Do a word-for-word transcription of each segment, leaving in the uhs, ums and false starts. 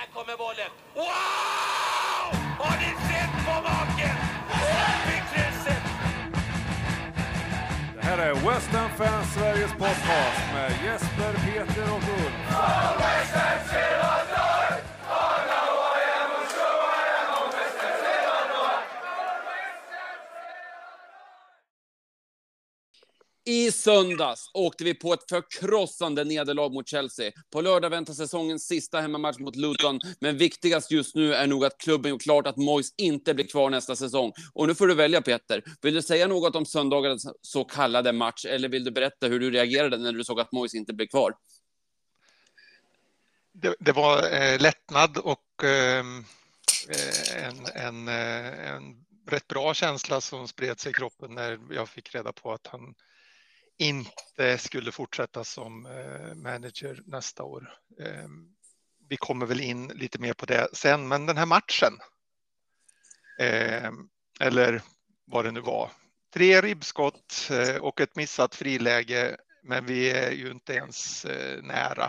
Här kommer bollen. Wow! Har ni sett på maken? Det här är West Ham Fans Sveriges podcast med Jesper, Peter och Ulf. I söndags åkte vi på ett förkrossande nederlag mot Chelsea. På lördag väntar säsongens sista hemmamatch mot Luton. Men viktigast just nu är nog att klubben gjort klart att Moyes inte blir kvar nästa säsong. Och nu får du välja, Peter. Vill du säga något om söndagens så kallade match? Eller vill du berätta hur du reagerade när du såg att Moyes inte blir kvar? Det, det var eh, lättnad och eh, en, en, en rätt bra känsla som spred sig i kroppen när jag fick reda på att han inte skulle fortsätta som manager nästa år. Vi kommer väl in lite mer på det sen, men den här matchen, eller vad det nu var, tre ribbskott och ett missat friläge, men vi är ju inte ens nära.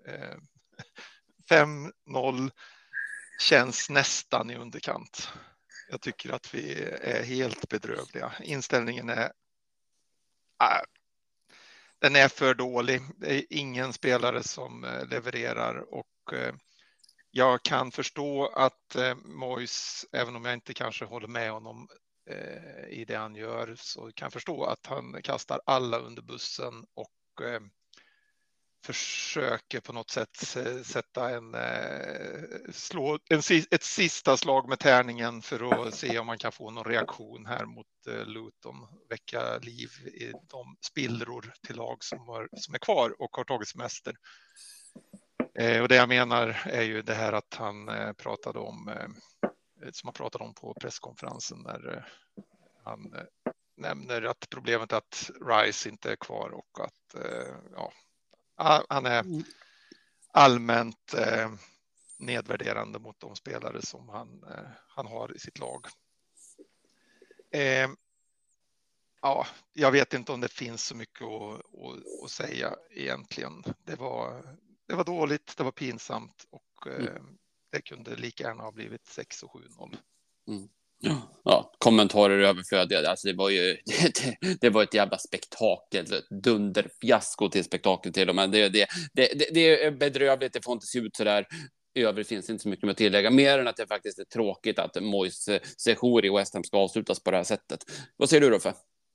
fem noll känns nästan i underkant. Jag tycker att vi är helt bedrövliga. Inställningen är äh, den är för dålig. Det är ingen spelare som levererar och eh, jag kan förstå att eh, Moyes, även om jag inte kanske håller med honom eh, i det han gör, så kan jag förstå att han kastar alla under bussen och eh, försöker på något sätt sätta en, slå, en ett sista slag med tärningen för att se om man kan få någon reaktion här mot Luton, väcka liv i de spillror till lag som, har, som är kvar och har tagit semester. Eh, och det jag menar är ju det här att han eh, pratade om, eh, som han pratade om på presskonferensen när eh, han eh, nämner att problemet är att Rice inte är kvar och att eh, ja, han är allmänt eh, nedvärderande mot de spelare som han, eh, han har i sitt lag. Eh, ja, jag vet inte om det finns så mycket att, att, att säga egentligen. Det var, det var dåligt, det var pinsamt och eh, mm. det kunde lika gärna ha blivit sex och sju noll. Mm. Ja, kommentarer överflödiga. Alltså det var ju det, det var ett jävla spektakel, ett dunderfiasko till spektakel till och med. Det, det, det, det är bedrövligt, det får inte se ut så där. I övrigt finns inte så mycket att tillägga, mer än att det faktiskt är tråkigt att Moyes sejour i West Ham ska avslutas på det här sättet. Vad säger du då, för?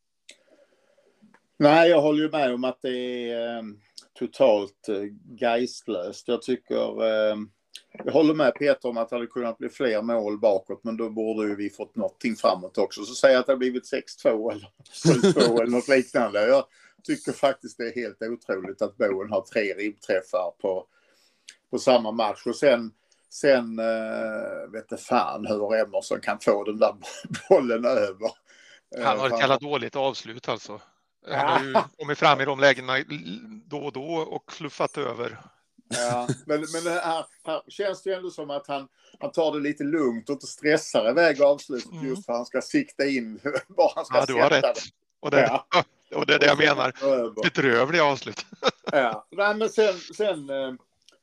Nej, jag håller ju med om att det är eh, totalt eh, geistlöst. Jag tycker eh, jag håller med Peter om att det hade kunnat bli fler mål bakåt, men då borde ju vi fått någonting framåt också. Så säger jag att det har blivit sex två eller sju två eller något liknande. Jag tycker faktiskt det är helt otroligt att Bowen har tre ribbträffar på, på samma match. Och sen, sen äh, vet jag fan hur Emerson kan få den där bollen över. Han har ett jävla dåligt avslut alltså. Han har ju kommit fram i de lägena då och då och fluffat över. Ja, men, men det här, här känns det ju ändå som att han, han tar det lite lugnt och inte stressar iväg avslutet mm. just för att han ska sikta in var han ska ja, du har sätta rätt. det. Och det, ja. och det är det jag menar. Bedrövliga avslut. Ja, nej, men sen, sen eh,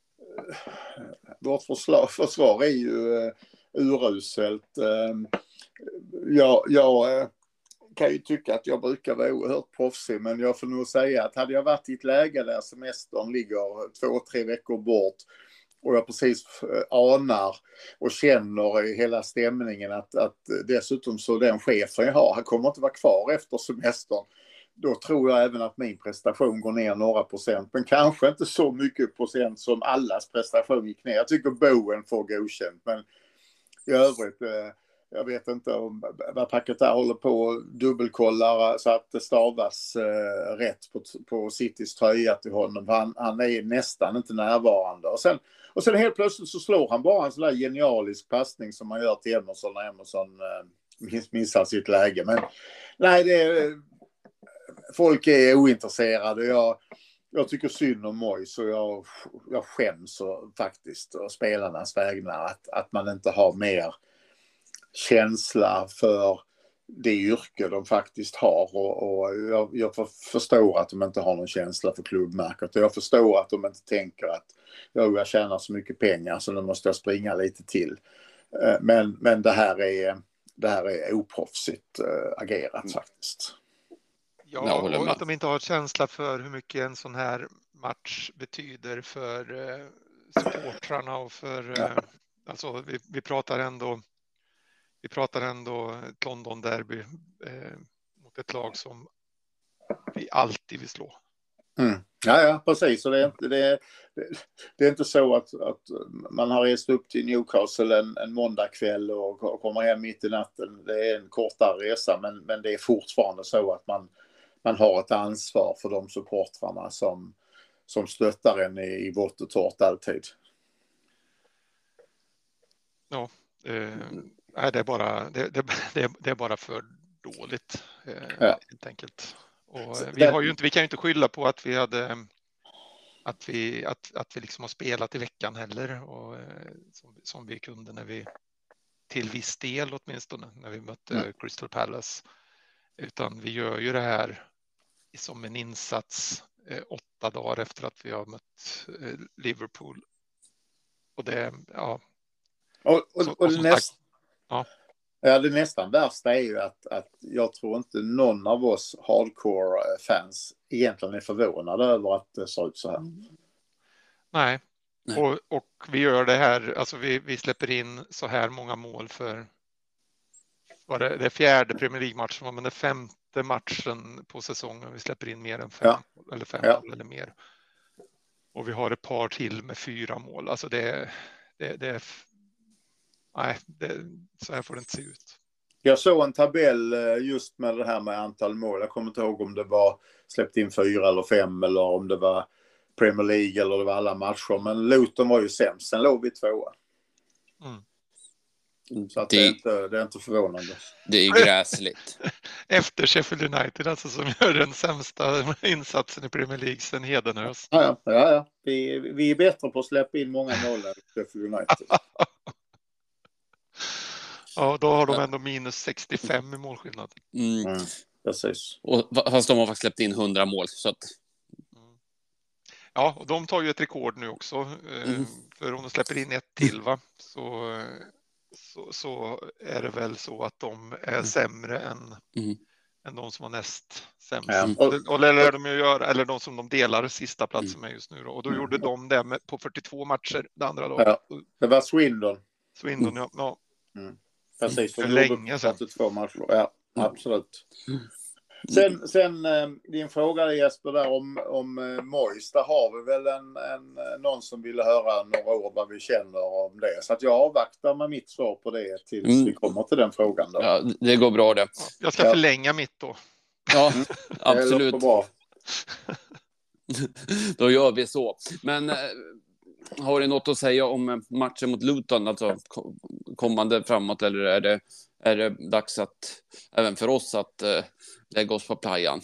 vårt försvar, försvar är ju eh, uruselt. Eh, jag jag eh, kan ju tycka att jag brukar vara oerhört proffsig, men jag får nog säga att hade jag varit i ett läge där semestern ligger två, tre veckor bort och jag precis anar och känner i hela stämningen att, att dessutom så den chefen jag har, han kommer inte vara kvar efter semestern, då tror jag även att min prestation går ner några procent, men kanske inte så mycket procent som allas prestation gick ner. Jag tycker Bowen får godkänt, men i övrigt eh, jag vet inte om vad packet där håller på och dubbelkollar så att det stavas eh, rätt på, på Citys tröja till honom. Han, han är nästan inte närvarande. Och sen, och sen helt plötsligt så slår han bara en sån där genialisk passning som man gör till Emerson när Emerson eh, missar sitt läge. Men nej, det är, folk är ointresserade. Jag, jag tycker synd om Moyes och jag, jag skäms och, faktiskt och spelarnas vägnar att, att man inte har mer känsla för det yrke de faktiskt har. Och, och jag, jag förstår att de inte har någon känsla för klubbmärket. Och jag förstår att de inte tänker att jag, jag tjänar så mycket pengar så nu måste jag springa lite till. Men, men det här är, det här är oproffsigt äh, agerat mm. faktiskt. Ja, och att de inte har känsla för hur mycket en sån här match betyder för eh, supportrarna och för ja. eh, alltså vi, vi pratar ändå vi pratar ändå ett London derby eh, mot ett lag som vi alltid vill slå. Mm. Ja, ja, precis. Så det, är inte, det, är, det är inte så att, att man har rest upp till Newcastle en, en måndagkväll och, och kommer hem mitt i natten. Det är en kortare resa, men, men det är fortfarande så att man, man har ett ansvar för de supportrarna som, som stöttar en i, i vått och torrt alltid. Ja, eh, nej, det, är bara, det, det, det, det är bara för dåligt eh, ja. helt enkelt. Och vi, har ju inte, vi kan ju inte skylla på att vi hade att vi, att, att vi liksom har spelat i veckan heller och, som, som vi kunde när vi till viss del åtminstone när vi mötte mm. Crystal Palace. Utan vi gör ju det här som en insats eh, åtta dagar efter att vi har mött eh, Liverpool. Och det, ja. Och, och, så, och, och det, näst, ja. Ja, det nästan värsta är ju att, att jag tror inte någon av oss hardcore-fans egentligen är förvånade över att det ser ut så här. Nej, Nej. Och, och vi gör det här, alltså vi, vi släpper in så här många mål för var det, det fjärde Premier League-matchen, men det femte matchen på säsongen. Vi släpper in mer än fem ja. eller fem ja. mål eller mer. Och vi har ett par till med fyra mål. Alltså det, det, det är nej, det, så här får det inte se ut. Jag såg en tabell just med det här med antal mål. Jag kommer inte ihåg om det var släppt in fyra eller fem eller om det var Premier League eller det var alla matcher. Men Luton var ju sämst. Sen låg vi tvåa. Mm. Så att det, det, är inte, det är inte förvånande. Det är gräsligt. Efter Sheffield United alltså som gör den sämsta insatsen i Premier League sen Hedenhös. Ja, ja, ja. Vi, vi är bättre på att släppa in många mål än Sheffield United. Ja, då har de ändå minus sextiofem i målskillnad. Mm. Mm, precis. Och, fast de har faktiskt släppt in hundra mål. Så att... mm. Ja, och de tar ju ett rekord nu också. Mm. För om de släpper in ett till, va? Så, så, så är det väl så att de är mm. sämre än, mm. än de som var näst sämst. Mm. Och, och, eller, de gör, eller de som de delar sista platsen med just nu. Då. Och då mm. gjorde de det med, på fyrtiotvå matcher, det andra laget. Ja, det var Swindon. Swindon, ja. ja. Mm. Precis, för länge sedan. Två matcher. Ja, absolut. Sen, sen din fråga Jesper där om, om eh, Moyes, där har vi väl en, en, någon som ville höra några ord vad vi känner om det. Så att jag avvaktar med mitt svar på det tills mm. vi kommer till den frågan. Då. Ja, det går bra det. Jag ska ja. förlänga mitt då. Ja, absolut. Det bra. Då gör vi så. Men har du något att säga om matchen mot Luton, alltså kommande framåt, eller är det, är det dags att även för oss att uh, lägga oss på playan?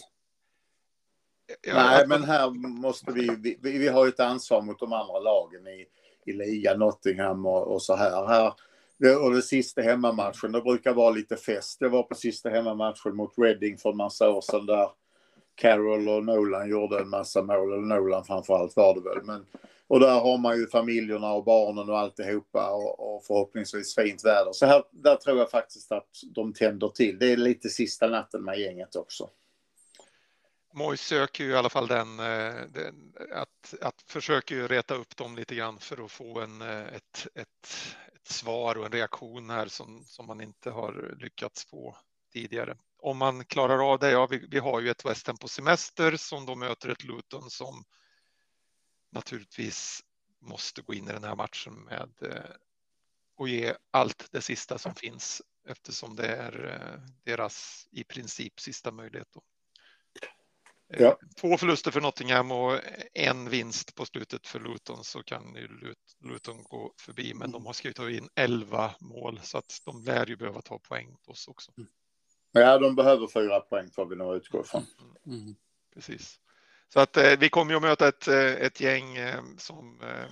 Nej, men här måste vi, vi, vi har ju ett ansvar mot de andra lagen i, i liga, Nottingham och, och så här. här det, och det sista hemmamatchen, det brukar vara lite fest. Det var på sista hemmamatchen mot Reading för en massa år sedan där Carroll och Nolan gjorde en massa mål, eller Nolan framförallt var det väl. Men, och där har man ju familjerna och barnen och alltihopa och, och förhoppningsvis fint väder. Så här, där tror jag faktiskt att de tänder till. Det är lite sista natten med gänget också. Moyes söker ju i alla fall den, den att, att försöka ju reta upp dem lite grann för att få en, ett, ett, ett svar och en reaktion här som, som man inte har lyckats få tidigare. Om man klarar av det, ja, vi, vi har ju ett West Ham på semester som då möter ett Luton som naturligtvis måste gå in i den här matchen med eh, och ge allt det sista som finns eftersom det är eh, deras i princip sista möjlighet då. Eh, ja. Två förluster för Nottingham och en vinst på slutet för Luton, så kan ju Lut- Luton gå förbi, men de har skrivit in elva mål så att de lär ju behöva ta poäng mot oss också. Ja, de behöver fyra poäng får vi nog utgå från. Mm. Mm. Precis. Så att eh, vi kommer ju att möta ett, ett gäng eh, som, eh,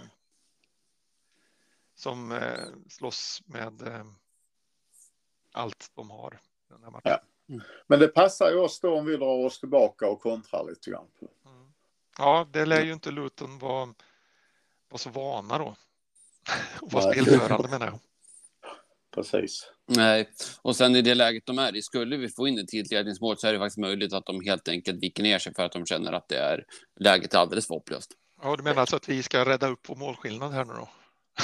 som eh, slåss med eh, allt de har Den här matchen. Ja. Men det passar ju oss då om vi drar oss tillbaka och kontrar lite grann. Mm. Ja, det lär ju inte Luton vara, vara så vana då. Och vara spelförande menar jag. Precis. Nej, och sen i det läget de är i, skulle vi få in ett tidledningsmål så är det faktiskt möjligt att de helt enkelt viker ner sig för att de känner att det är läget är alldeles för hopplöst. Ja, du menar alltså att vi ska rädda upp på målskillnad här nu då?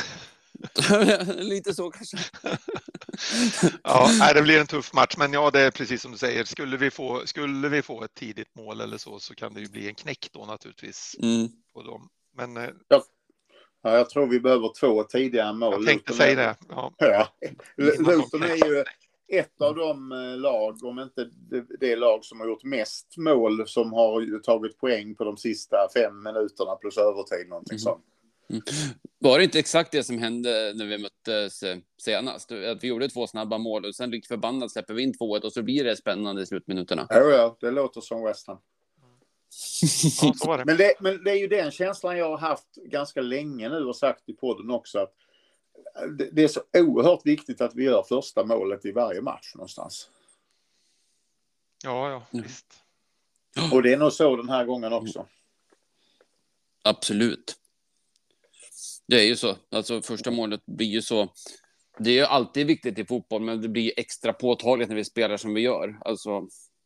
Lite så kanske. Ja, nej, det blir en tuff match, men ja, det är precis som du säger. Skulle vi få, skulle vi få ett tidigt mål eller så, så kan det ju bli en knäck då naturligtvis. Mm. På dem. Men eh, Ja. Ja, jag tror vi behöver två tidiga mål. jag tänkte Luton säga är, det. Ja. Ja. Luton är ju ett av de lag, om inte det, det lag som har gjort mest mål, som har tagit poäng på de sista fem minuterna plus övertid, någonting Mm. sånt. Mm. Var det inte exakt det som hände när vi möttes senast? Att vi gjorde två snabba mål och sen lik förbannat släpper vi in två och så blir det spännande i slutminuterna. Ja, ja, det låter som West Ham. Ja, så var det. Men det, men det är ju den känslan jag har haft ganska länge nu och sagt i podden också, att det, det är så oerhört viktigt att vi gör första målet i varje match någonstans. Ja, ja, Mm. visst. Och det är nog så den här gången också. Absolut. Det är ju så. Alltså första målet blir ju så. Det är ju alltid viktigt i fotboll, men det blir extra påtagligt när vi spelar som vi gör. Alltså.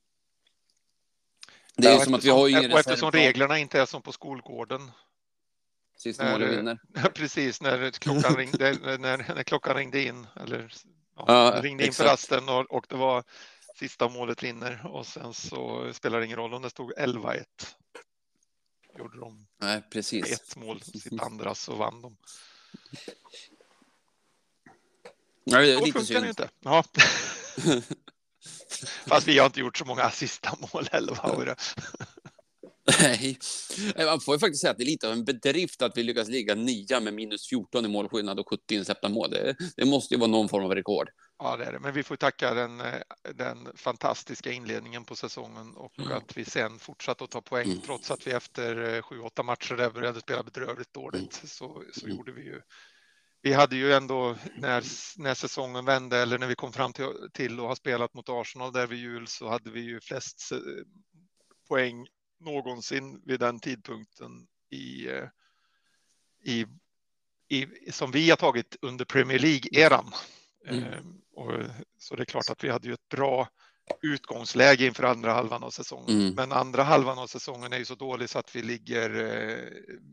Det är Ja, ju som att vi har ju ingen och eftersom reserv. reglerna inte är som på skolgården. Sista När, målet vinner. precis, när klockan ringde, när, när klockan ringde in. Eller ja, Ja, ringde in exakt. för rasten och, och det var sista målet vinner. Och sen så spelar det ingen roll om det stod elva ett. Gjorde de Nej, precis. ett mål, sitt andra, så vann de. Nej, det är Så lite funkar det synd. ju inte. Ja. Fast vi har inte gjort så många sista mål heller. Var det? Nej, man får ju faktiskt säga att det är lite av en bedrift att vi lyckas ligga nia med minus fjorton i målskillnad och sjuttio insläppta mål. Det, det måste ju vara någon form av rekord. Ja, det är det. Men vi får tacka den, den fantastiska inledningen på säsongen och Mm. att vi sen fortsatte att ta poäng Mm. trots att vi efter sju åtta matcher där började spela bedrövligt dåligt. Mm. Så, så Mm. gjorde vi ju. Vi hade ju ändå när, när säsongen vände eller när vi kom fram till, till att ha spelat mot Arsenal där vid jul, så hade vi ju flest poäng någonsin vid den tidpunkten i, i, i som vi har tagit under Premier League-eran. Mm. Ehm, och, så det är klart att vi hade ju ett bra utgångsläge inför andra halvan av säsongen. Mm. Men andra halvan av säsongen är ju så dålig så att vi ligger eh,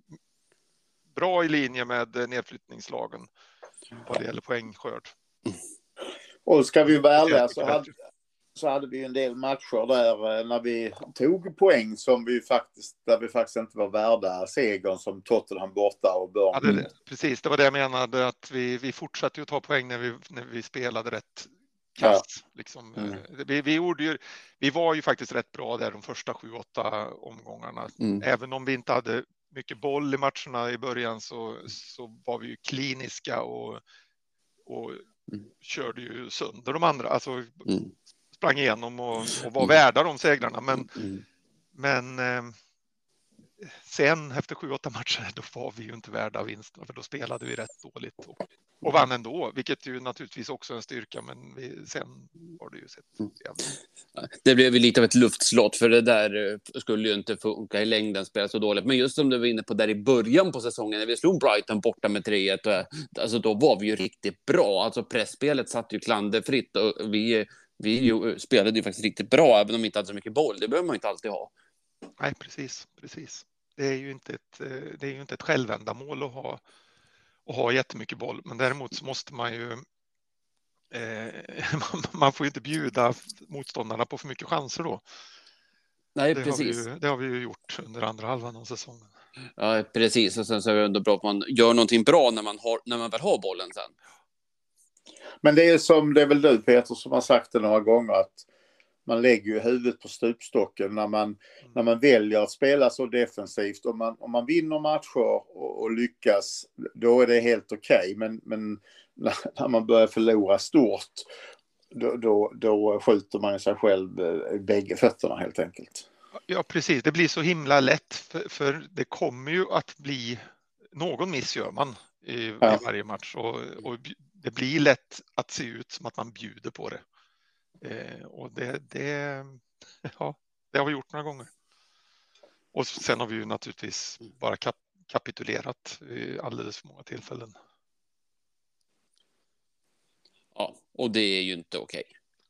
bra i linje med nedflyttningslagen vad det gäller poängskörd. Och ska vi vara ärliga så hade, så hade vi en del matcher där när vi tog poäng som vi faktiskt, där vi faktiskt inte var värda segern, som Tottenham borta och Burnley. Ja, det, precis, det var det jag menade, att vi, vi fortsatte ju ta poäng när vi, när vi spelade rätt kast. Ja. Liksom. Mm. Vi, vi, gjorde ju, vi var ju faktiskt rätt bra där de första sju åtta omgångarna. Mm. Även om vi inte hade mycket boll i matcherna i början så, så var vi ju kliniska och, och mm. körde ju sönder de andra. Alltså mm. sprang igenom och, och var mm. värda de segrarna. Men, mm. men eh, sen efter sju åtta matcher då var vi ju inte värda vinsten, för då spelade vi rätt dåligt och, och vann ändå, vilket ju naturligtvis också är en styrka, men vi, sen har det ju sett jävligt. Det blev ju lite av ett luftslott, för det där skulle ju inte funka i längden, spela så dåligt. Men just som du var inne på där i början på säsongen när vi slog Brighton borta med tre ett, alltså då var vi ju riktigt bra. Alltså pressspelet satt ju klanderfritt och vi, vi ju, spelade ju faktiskt riktigt bra även om vi inte hade så mycket boll. Det behöver man ju inte alltid ha. Nej, precis, precis. Det är ju inte ett, det är ju inte ett självändamål att ha, att ha jättemycket boll. Men däremot så måste man ju eh, man får ju inte bjuda motståndarna på för mycket chanser då. Nej, det precis. Har vi ju, det har vi ju gjort under andra halvan av säsongen. Ja, precis. Och sen så är det ändå bra att man gör någonting bra när man, har, när man väl har bollen sen. Men det är som, det är väl du Peter som har sagt det några gånger, att man lägger ju huvudet på stupstocken när man, mm. när man väljer att spela så defensivt. Om man, om man vinner matcher och, och lyckas, då är det helt okej. Okay. Men, men när, när man börjar förlora stort, då, då, då skjuter man sig själv i bägge fötterna helt enkelt. Ja, precis. Det blir så himla lätt, för, för det kommer ju att bli, någon miss gör man i, ja. i varje match. Och, och det blir lätt att se ut som att man bjuder på det. Eh, och det, det, ja, det har vi gjort några gånger. Och sen har vi ju naturligtvis bara kap, kapitulerat i alldeles för många tillfällen. Ja, och det är ju inte okej.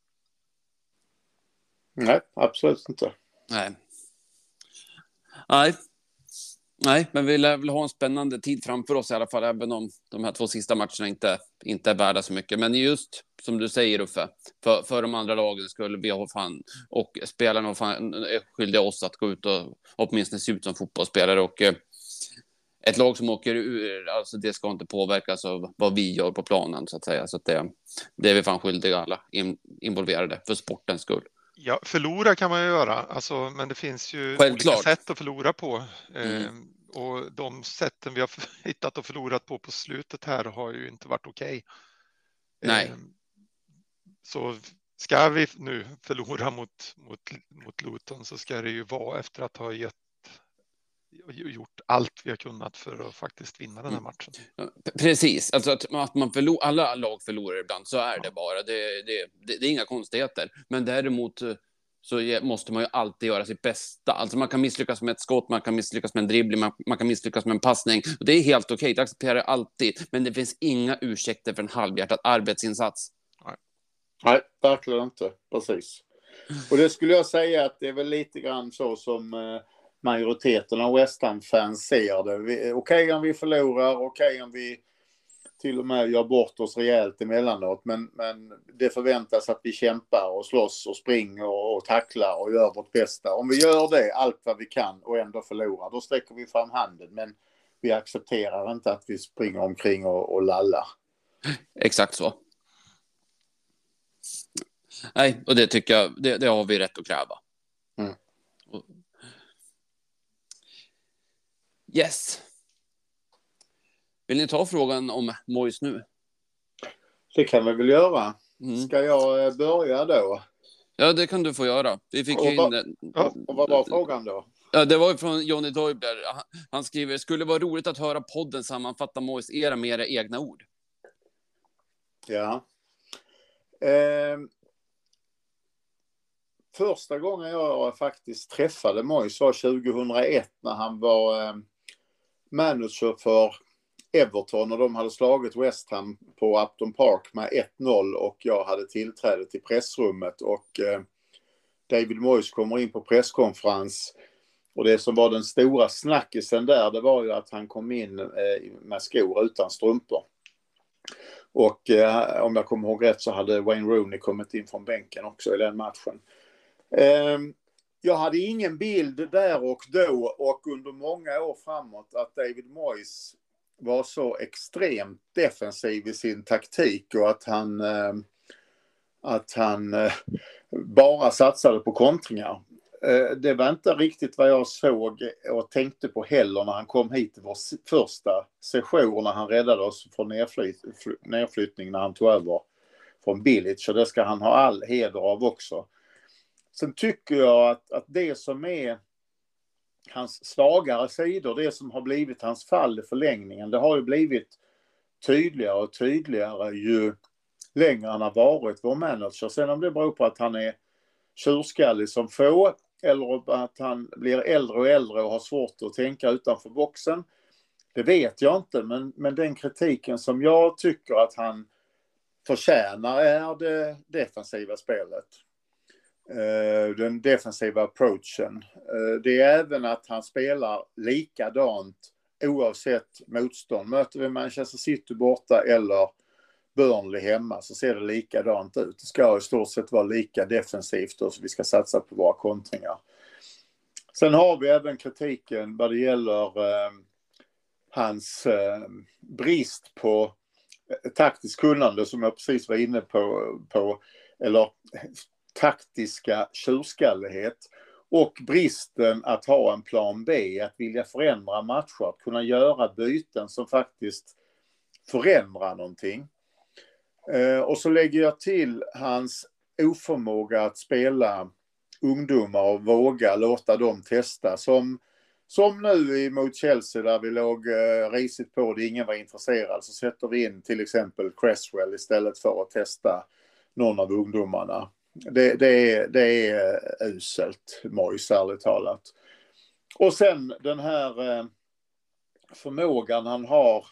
Nej, absolut inte. Nej. Nej. Nej, men vi lär väl ha en spännande tid framför oss i alla fall, även om de här två sista matcherna inte, inte är värda så mycket. Men just som du säger, Uffe, för, för de andra lagen skulle vi ha fan, och spelarna har fan, är skyldiga oss att gå ut och åtminstone se ut som fotbollsspelare. Och eh, ett lag som åker ur, alltså det ska inte påverkas av vad vi gör på planen, så att säga. Så att det, det är vi fan skyldiga alla in, involverade för sportens skull. Ja, förlora kan man ju göra, alltså, men det finns ju Självklart. olika sätt att förlora på. Mm. Eh, och de sätten vi har hittat och förlorat på på slutet här har ju inte varit okej. Nej. Eh, så ska vi nu förlora mot, mot, mot Luton, så ska det ju vara efter att ha gett, gjort allt vi har kunnat för att faktiskt vinna den här matchen. Precis, alltså att, att man förlor, alla lag förlorar ibland, så är det bara. Det, det, det, det är inga konstigheter. Men däremot så måste man ju alltid göra sitt bästa. Alltså man kan misslyckas med ett skott, man kan misslyckas med en dribbling, man, man kan misslyckas med en passning. Och det är helt okej, det accepterar jag alltid. Men det finns inga ursäkter för en halvhjärtad arbetsinsats. Nej. Nej, verkligen inte. Precis. Och det skulle jag säga att det är väl lite grann så som eh, majoriteten av West Ham-fans ser det. Okej okay, om vi förlorar, okej okay, om vi till och med gör bort oss rejält emellanåt. Men, men det förväntas att vi kämpar och slåss och springer och, och tacklar och gör vårt bästa. Om vi gör det, allt vad vi kan, och ändå förlorar, då sträcker vi fram handen. Men vi accepterar inte att vi springer omkring och, och lallar. Exakt så. Nej, och det tycker jag, det, det har vi rätt att kräva. Mm. Yes. Vill ni ta frågan om Moyes nu? Det kan vi väl göra. Mm. Ska jag börja då? Ja, det kan du få göra. Vi fick och, in... va, ja, och vad var frågan då? Ja, det var från Johnny Doibler. Han skriver, skulle vara roligt att höra podden sammanfatta Moyes era med era egna ord. Ja. Eh, första gången jag faktiskt träffade Moyes var tjugohundraett när han var eh, manager för Everton och de hade slagit West Ham på Upton Park med ett noll och jag hade tillträde till pressrummet och eh, David Moyes kommer in på presskonferens och det som var den stora snackisen där, det var ju att han kom in eh, med skor utan strumpor. Och eh, om jag kommer ihåg rätt så hade Wayne Rooney kommit in från bänken också i den matchen. Eh, jag hade ingen bild där och då och under många år framåt att David Moyes var så extremt defensiv i sin taktik och att han, eh, att han eh, bara satsade på kontringar. Eh, det var inte riktigt vad jag såg och tänkte på heller när han kom hit i vår första session när han räddade oss från nedflyt, nedflyttning när han tog över från Bilic, och det ska han ha all heder av också. Sen tycker jag att, att det som är hans svagare sidor, det som har blivit hans fall i förlängningen, det har ju blivit tydligare och tydligare ju längre han har varit vår manager. Sen om det beror på att han är tjurskallig som få eller att han blir äldre och äldre och har svårt att tänka utanför boxen, det vet jag inte. Men, men den kritiken som jag tycker att han förtjänar är det defensiva spelet. Den defensiva approachen. Det är även att han spelar likadant oavsett motstånd. Möter vi Manchester City borta eller Burnley hemma så ser det likadant ut. Det ska i stort sett vara lika defensivt och så vi ska satsa på våra kontringar. Sen har vi även kritiken vad det gäller eh, hans eh, brist på eh, taktiskt kunnande som jag precis var inne på, på eller taktiska tjurskallighet och bristen att ha en plan B, att vilja förändra matcher, att kunna göra byten som faktiskt förändrar någonting. Eh, och så lägger jag till hans oförmåga att spela ungdomar och våga låta dem testa som, som nu mot Chelsea där vi låg eh, risigt på det, ingen var intresserad, så sätter vi in till exempel Cresswell istället för att testa någon av ungdomarna. det, det, är, det är uselt, Moyes, ärligt talat. Och sen den här eh, förmågan han har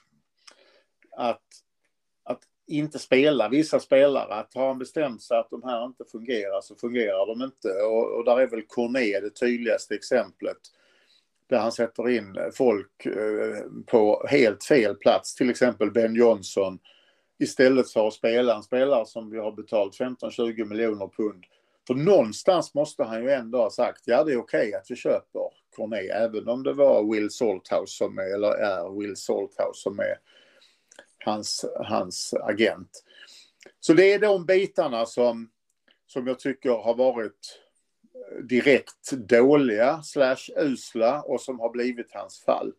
att, att inte spela vissa spelare. Att har han bestämt sig att de här inte fungerar så fungerar de inte. Och, och där är väl Cornet det tydligaste exemplet. Där han sätter in folk eh, på helt fel plats. Till exempel Ben Johnson. Istället för att spela en spelare som vi har betalt femton till tjugo miljoner pund. För någonstans måste han ju ändå ha sagt, ja det är okej att vi köper Cornet, även om det var Will Salthouse som är, eller är Will Salthouse som är hans, hans agent. Så det är de bitarna som, som jag tycker har varit direkt dåliga slash usla och som har blivit hans fall.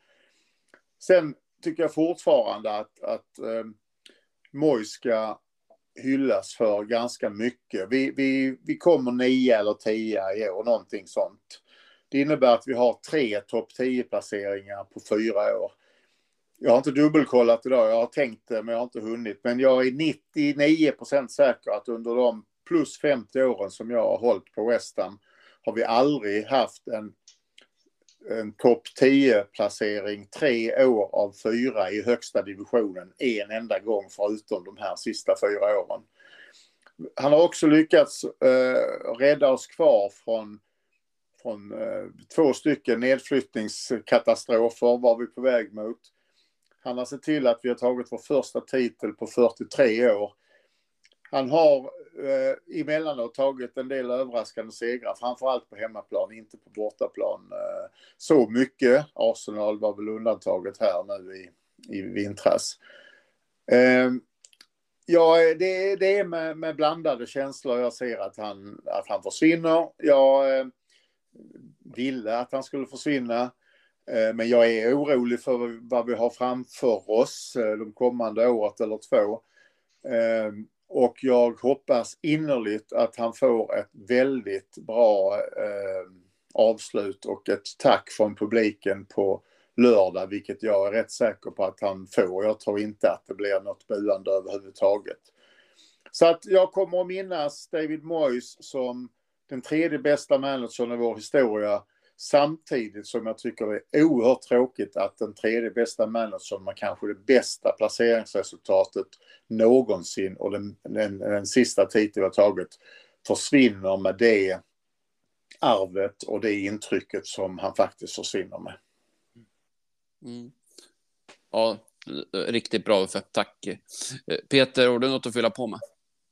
Sen tycker jag fortfarande att, att eh, Moyes ska hyllas för ganska mycket. Vi, vi, vi kommer nio eller tio i år, någonting sånt. Det innebär att vi har tre topp tio placeringar på fyra år. Jag har inte dubbelkollat idag, jag har tänkt det men jag har inte hunnit. Men jag är nittionio procent säker att under de plus femtio åren som jag har hållit på West Ham har vi aldrig haft en, en topp tio placering tre år av fyra i högsta divisionen en enda gång förutom de här sista fyra åren. Han har också lyckats eh, rädda oss kvar från, från eh, två stycken nedflyttningskatastrofer var vi på väg mot. Han har sett till att vi har tagit vår första titel på fyrtiotre år. Han har eh, emellanåt tagit en del överraskande segrar, framförallt på hemmaplan, inte på bortaplan. Eh, så mycket. Arsenal var väl undantaget här nu i, i vintras. Eh, ja, det, det är med, med blandade känslor. Jag ser att han, att han försvinner. Jag eh, ville att han skulle försvinna. Eh, men jag är orolig för vad vi har framför oss eh, de kommande året eller två. Eh, Och jag hoppas innerligt att han får ett väldigt bra eh, avslut och ett tack från publiken på lördag, vilket jag är rätt säker på att han får. Jag tror inte att det blir något buande överhuvudtaget. Så att jag kommer att minnas David Moyes som den tredje bästa managern i vår historia, samtidigt som jag tycker det är oerhört tråkigt att den tredje bästa managern med kanske det bästa placeringsresultatet någonsin och den, den, den sista titeln har tagit försvinner med det arvet och det intrycket som han faktiskt försvinner med. Mm. Ja, riktigt bra, för tack. Peter, har du något att fylla på med?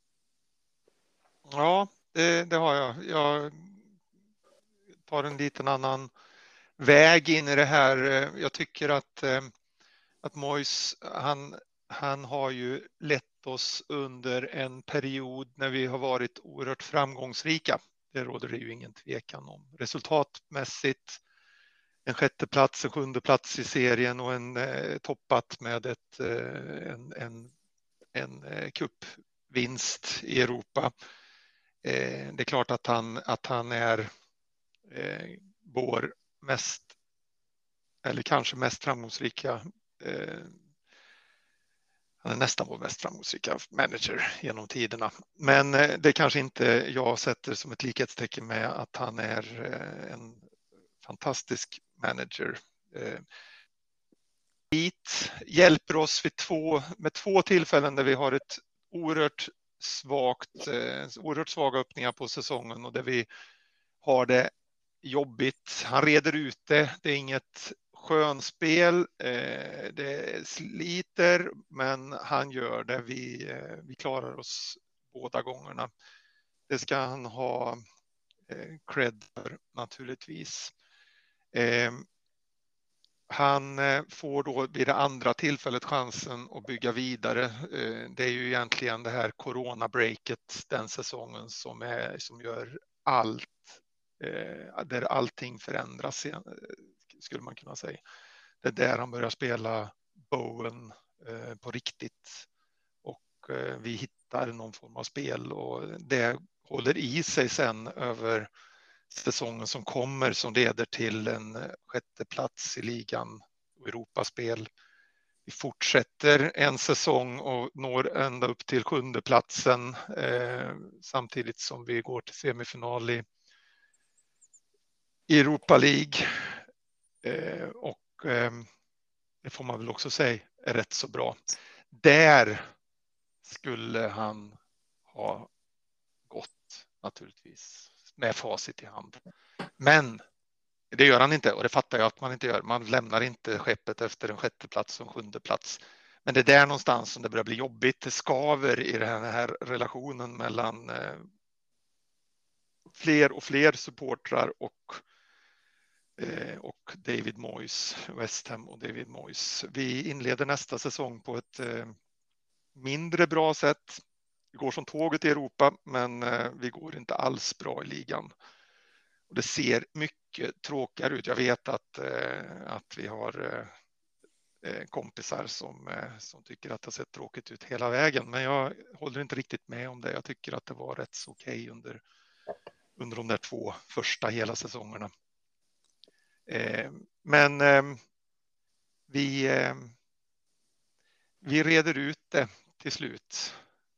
Ja, det, det har jag. Jag tar en liten annan väg in i det här. Jag tycker att, att Moyes, han, han har ju lett oss under en period när vi har varit oerhört framgångsrika. Det råder det ju ingen tvekan om. Resultatmässigt en sjätte plats, en sjunde plats i serien och en eh, toppat med ett, eh, en, en, en eh, cupvinst i Europa. Eh, det är klart att han, att han är eh, vår mest, eller kanske mest framgångsrika, eh, han är nästan vår mest framgångsrika manager genom tiderna. Men eh, det kanske inte jag sätter som ett likhetstecken med att han är eh, en fantastisk manager. Eh, hit hjälper oss vid två, med två tillfällen där vi har ett oerhört svagt, eh, oerhört svaga öppningar på säsongen och där vi har det jobbigt. Han reder ut det. Det är inget skönspel. Eh, det sliter, men han gör det. Vi, eh, vi klarar oss båda gångerna. Det ska han ha eh, cred för naturligtvis. Eh, han eh, får då vid det andra tillfället chansen att bygga vidare. Eh, det är ju egentligen det här corona-breaket den säsongen som, är, som gör allt, eh, där allting förändras, eh, skulle man kunna säga. Det är där han börjar spela Bowen eh, på riktigt och eh, vi hittar någon form av spel och det håller i sig sen över säsongen som kommer, som leder till en sjätte plats i ligan och Europaspel. vi fortsätter en säsong och når ända upp till sjunde platsen eh, samtidigt som vi går till semifinal i Europa League. Eh, och eh, det får man väl också säga är rätt så bra. Där skulle han ha gått naturligtvis med facit i hand. Men det gör han inte och det fattar jag att man inte gör. Man lämnar inte skeppet efter en sjätte plats och en sjunde plats. Men det är där någonstans som det börjar bli jobbigt. Det skaver i den här relationen mellan eh, fler och fler supportrar och, eh, och David Moyes, West Ham och David Moyes. Vi inleder nästa säsong på ett eh, mindre bra sätt. Vi går som tåget i Europa, men eh, vi går inte alls bra i ligan. Och det ser mycket tråkigare ut. Jag vet att, eh, att vi har eh, kompisar som, eh, som tycker att det har sett tråkigt ut hela vägen. Men jag håller inte riktigt med om det. Jag tycker att det var rätt så okej under, under de där två första hela säsongerna. Eh, men eh, vi, eh, vi reder ut det till slut.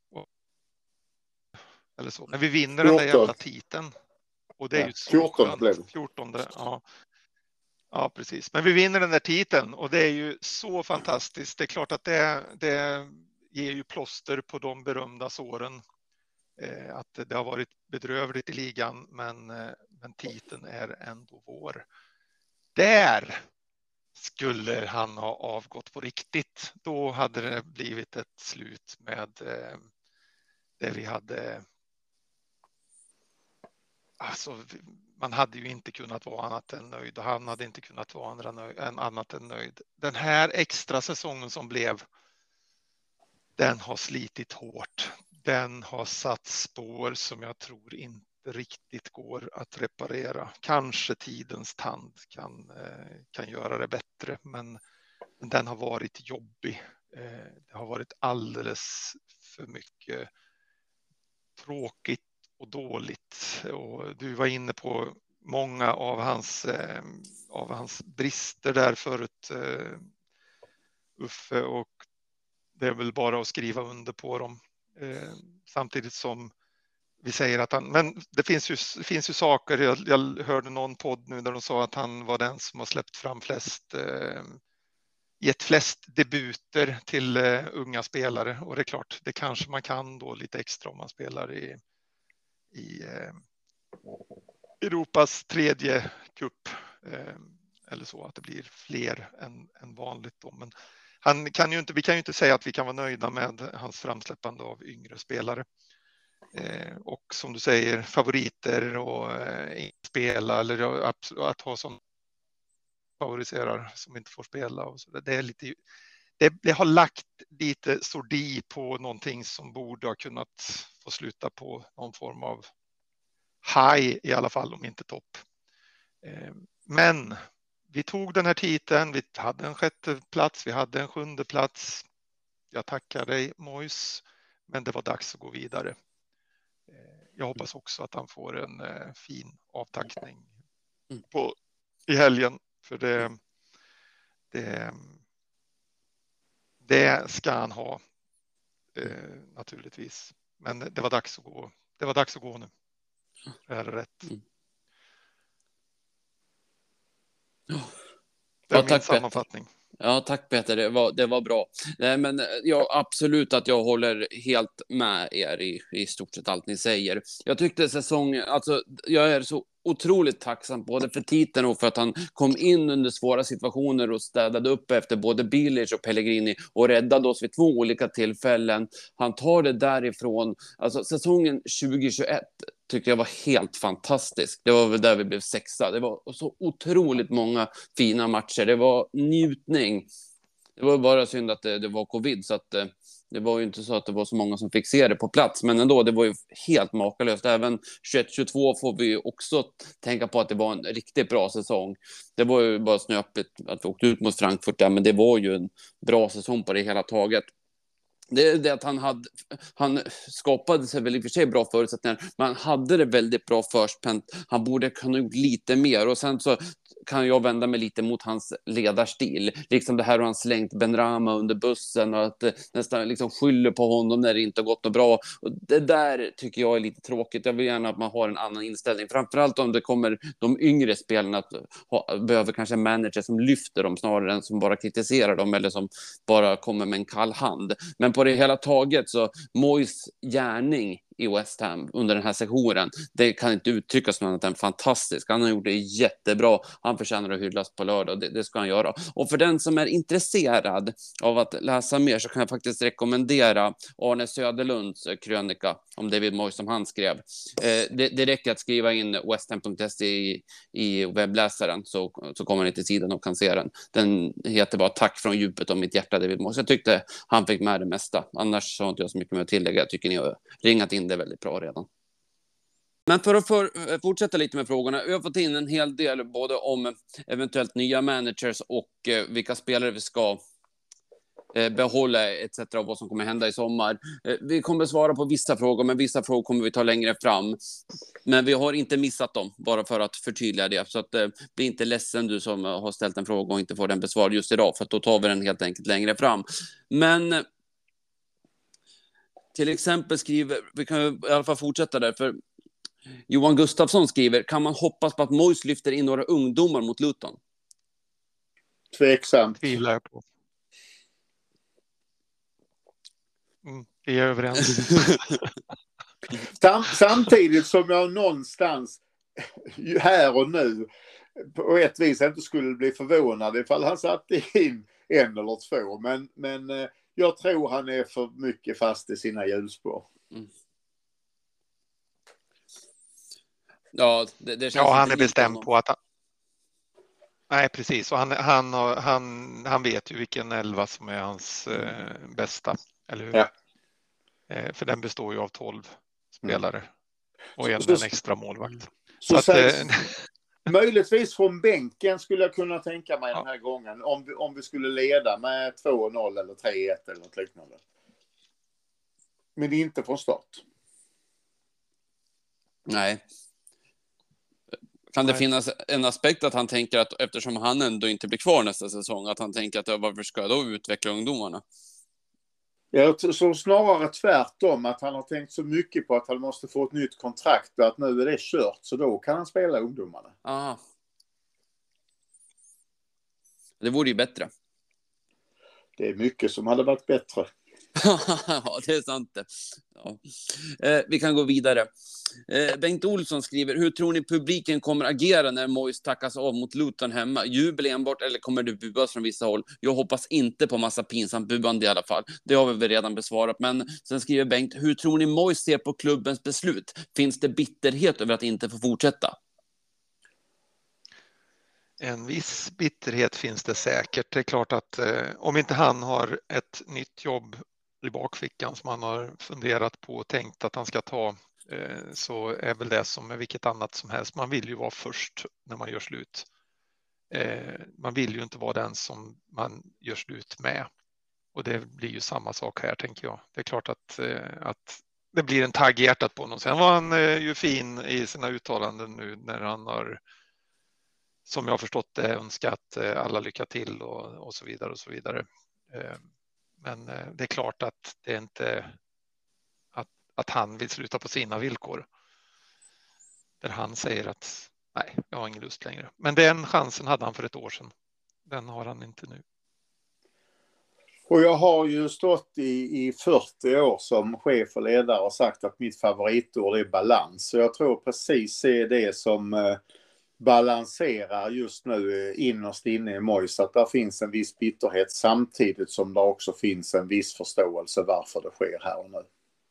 Eller så. Men vi vinner den där jävla titeln. Och det är ju så fjorton blev det. fjortonde, ja. Ja, precis. Men vi vinner den där titeln och det är ju så fantastiskt. Det är klart att det, det ger ju plåster på de berömda såren. Eh, att det har varit bedrövligt i ligan, men, eh, men titeln är ändå vår. Där skulle han ha avgått på riktigt. Då hade det blivit ett slut med eh, det vi hade. Alltså, man hade ju inte kunnat vara annat än nöjd och han hade inte kunnat vara andra nöjd, än annat än nöjd. Den här extra säsongen som blev, den har slitit hårt. Den har satt spår som jag tror inte riktigt går att reparera. Kanske tidens tand kan, kan göra det bättre, men den har varit jobbig. Det har varit alldeles för mycket tråkigt och dåligt. Och du var inne på många av hans, eh, av hans brister där förut, eh, Uffe, och det är väl bara att skriva under på dem. Eh, samtidigt som vi säger att han, men det finns ju, finns ju saker, jag, jag hörde någon podd nu där de sa att han var den som har släppt fram flest, eh, gett flest debuter till eh, unga spelare, och det är klart, det kanske man kan då lite extra om man spelar i i eh, Europas tredje cup eh, eller så, att det blir fler än, än vanligt då. Men han kan ju inte, vi kan ju inte säga att vi kan vara nöjda med hans framsläppande av yngre spelare. Eh, och som du säger, favoriter och eh, spela eller att, att ha som favoriserar som inte får spela och så. Det är lite, det, det har lagt lite sordi på någonting som borde ha kunnat få sluta på någon form av high i alla fall, om inte topp. Men vi tog den här titeln, vi hade en sjätte plats, vi hade en sjunde plats. Jag tackar dig Moyes, men det var dags att gå vidare. Jag hoppas också att han får en fin avtackning på, i helgen, för det, det Det ska han ha, eh, naturligtvis. Men det var dags att gå. Det var dags att gå nu. Det här är rätt. Mm. Det är ja, min tack, sammanfattning. Peter. Ja, tack Peter. Det var, det var bra. Nej, men ja, absolut att jag håller helt med er i, i stort sett allt ni säger. Jag tyckte säsongen, alltså jag är så otroligt tacksam både för titeln och för att han kom in under svåra situationer och städade upp efter både Bilic och Pellegrini och räddade oss vid två olika tillfällen. Han tar det därifrån. Alltså säsongen tjugohundratjugoett tyckte jag var helt fantastisk. Det var väl där vi blev sexa. Det var så otroligt många fina matcher. Det var njutning. Det var bara synd att det, det var covid, så att det var ju inte så att det var så många som fick se det på plats. Men ändå, det var ju helt makalöst. Även tjugoett tjugotvå får vi ju också tänka på att det var en riktigt bra säsong. Det var ju bara snöpligt att vi åkte ut mot Frankfurt där, men det var ju en bra säsong på det hela taget. Det är det att han hade, han skapade sig väl i och för sig bra förutsättningar, men han hade det väldigt bra förspänt. Han borde kunna gjort lite mer, och sen så kan jag vända mig lite mot hans ledarstil. Liksom det här hur han slängt Benrahma under bussen och att eh, nästan liksom skyller på honom när det inte har gått något bra. Och det där tycker jag är lite tråkigt. Jag vill gärna att man har en annan inställning. Framförallt om det kommer de yngre spelarna att ha, behöver kanske en manager som lyfter dem snarare än som bara kritiserar dem eller som bara kommer med en kall hand. Men på det hela taget så Moyes gärning i West Ham under den här sessionen, det kan inte uttryckas som annat än fantastisk. Han har gjort det jättebra. Han förtjänar att hyllas på lördag. Det, det ska han göra. Och för den som är intresserad av att läsa mer så kan jag faktiskt rekommendera Arne Söderlunds krönika om David Moyes som han skrev. Eh, det, det räcker att skriva in westham punkt se i, i webbläsaren så, så kommer ni till sidan och kan se den. Den heter bara Tack från djupet av mitt hjärta David Moyes. Jag tyckte han fick med det mesta. Annars så har inte jag så mycket mer att tillägga. Jag tycker ni har ringat in det väldigt bra redan. Men för att för, fortsätta lite med frågorna. Vi har fått in en hel del både om eventuellt nya managers och eh, vilka spelare vi ska eh, behålla et cetera och vad som kommer hända i sommar. Eh, vi kommer att svara på vissa frågor, men vissa frågor kommer vi ta längre fram. Men vi har inte missat dem, bara för att förtydliga det. Så att eh, bli inte ledsen du som har ställt en fråga och inte får den besvarad just idag, för att då tar vi den helt enkelt längre fram. Men till exempel skriver, vi kan i alla fall fortsätta där, för Johan Gustafsson skriver, kan man hoppas på att Moyes lyfter in några ungdomar mot Luton? Tveksamt. Tvivlar jag på. Mm, vi är överens. Sam, samtidigt som jag någonstans här och nu på ett vis inte skulle bli förvånad ifall han satte in en eller två. Men, men jag tror han är för mycket fast i sina hjulspår. Mm. Ja, det, det känns ja, han är inte bestämd honom. på att han... Nej, precis. Och han, han, han, han vet ju vilken elva som är hans eh, bästa, eller hur? Ja. Eh, för den består ju av tolv spelare mm. och en, så, en extra målvakt. Så, så så att, sägs, eh, möjligtvis från bänken skulle jag kunna tänka mig ja. den här gången. Om vi, om vi skulle leda med två noll eller tre ett eller något liknande. Men inte från start. Nej. Kan det finnas en aspekt att han tänker att eftersom han ändå inte blir kvar nästa säsong, att han tänker att varför ska jag då utveckla ungdomarna? Jag tror snarare tvärtom, att han har tänkt så mycket på att han måste få ett nytt kontrakt och att nu är det kört, så då kan han spela ungdomarna. Ah. Det vore ju bättre. Det är mycket som hade varit bättre. Ja, det är sant det. Ja. Eh, vi kan gå vidare. Eh, Bengt Olsson skriver, hur tror ni publiken kommer agera när Moyes tackas av mot Luton hemma? Jubel enbart eller kommer det buas från vissa håll? Jag hoppas inte på massa pinsamt buande i alla fall. Det har vi väl redan besvarat. Men sen skriver Bengt, hur tror ni Moyes ser på klubbens beslut? Finns det bitterhet över att inte få fortsätta? En viss bitterhet finns det säkert. Det är klart att eh, om inte han har ett nytt jobb i bakfickan som han har funderat på och tänkt att han ska ta, eh, så är väl det som med vilket annat som helst. Man vill ju vara först när man gör slut. Eh, man vill ju inte vara den som man gör slut med. Och det blir ju samma sak här, tänker jag. Det är klart att, eh, att det blir en tagg i hjärtat på honom. Sen var han eh, ju fin i sina uttalanden nu när han har, som jag har förstått det, önskat alla lycka till och, och så vidare och så vidare. Men det är klart att det är inte att, att han vill sluta på sina villkor. Där han säger att nej, jag har ingen lust längre. Men den chansen hade han för ett år sedan. Den har han inte nu. Och jag har ju stått i, i fyrtio år som chef och ledare och sagt att mitt favoritord är balans. Så jag tror precis det är det som eh, balanserar just nu innerst inne i Moyes, att där finns en viss bitterhet samtidigt som det också finns en viss förståelse varför det sker här och nu.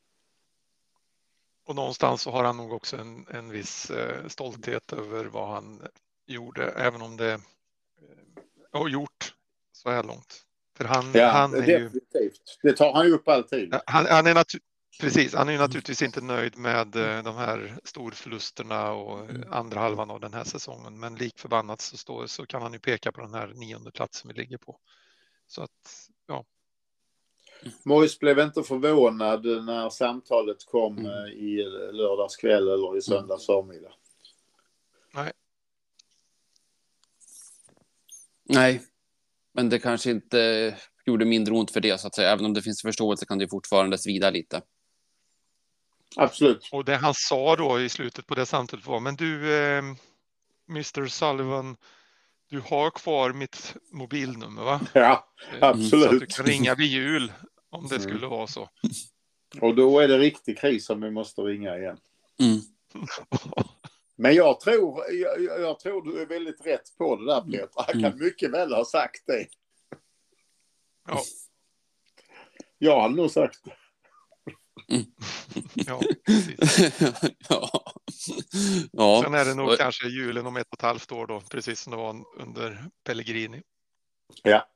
Och någonstans så har han nog också en, en viss eh, stolthet över vad han gjorde, även om det eh, har gjort så här långt. För han, ja, han är definitivt. Ju, det tar han ju upp alltid. Han, han är natu- precis, han är ju naturligtvis inte nöjd med eh, de här storförlusterna och andra halvan av den här säsongen. Men lik förbannat så, står, så kan han ju peka på den här nionde platsen vi ligger på. Så att, ja. Moyes blev inte förvånad när samtalet kom mm. i lördagskväll eller i söndags förmiddag. Nej. Nej, men det kanske inte gjorde mindre ont för det, så att säga. Även om det finns förståelse kan det fortfarande svida lite. Absolut. Och det han sa då i slutet på det samtalet var, men du eh, mister Sullivan, du har kvar mitt mobilnummer, va? Ja, Så absolut. att du kan ringa vid jul om det skulle vara så. Och då är det riktig kris som vi måste ringa igen. Mm. Men jag tror, jag, jag tror du är väldigt rätt på det där, Peter. Han kan Mm. mycket väl ha sagt det. Ja. Jag hade nog sagt det. Ja, precis. ja. ja. Sen är det nog Och- kanske julen om ett och ett halvt år då, precis som det var under Pellegrini. Ja.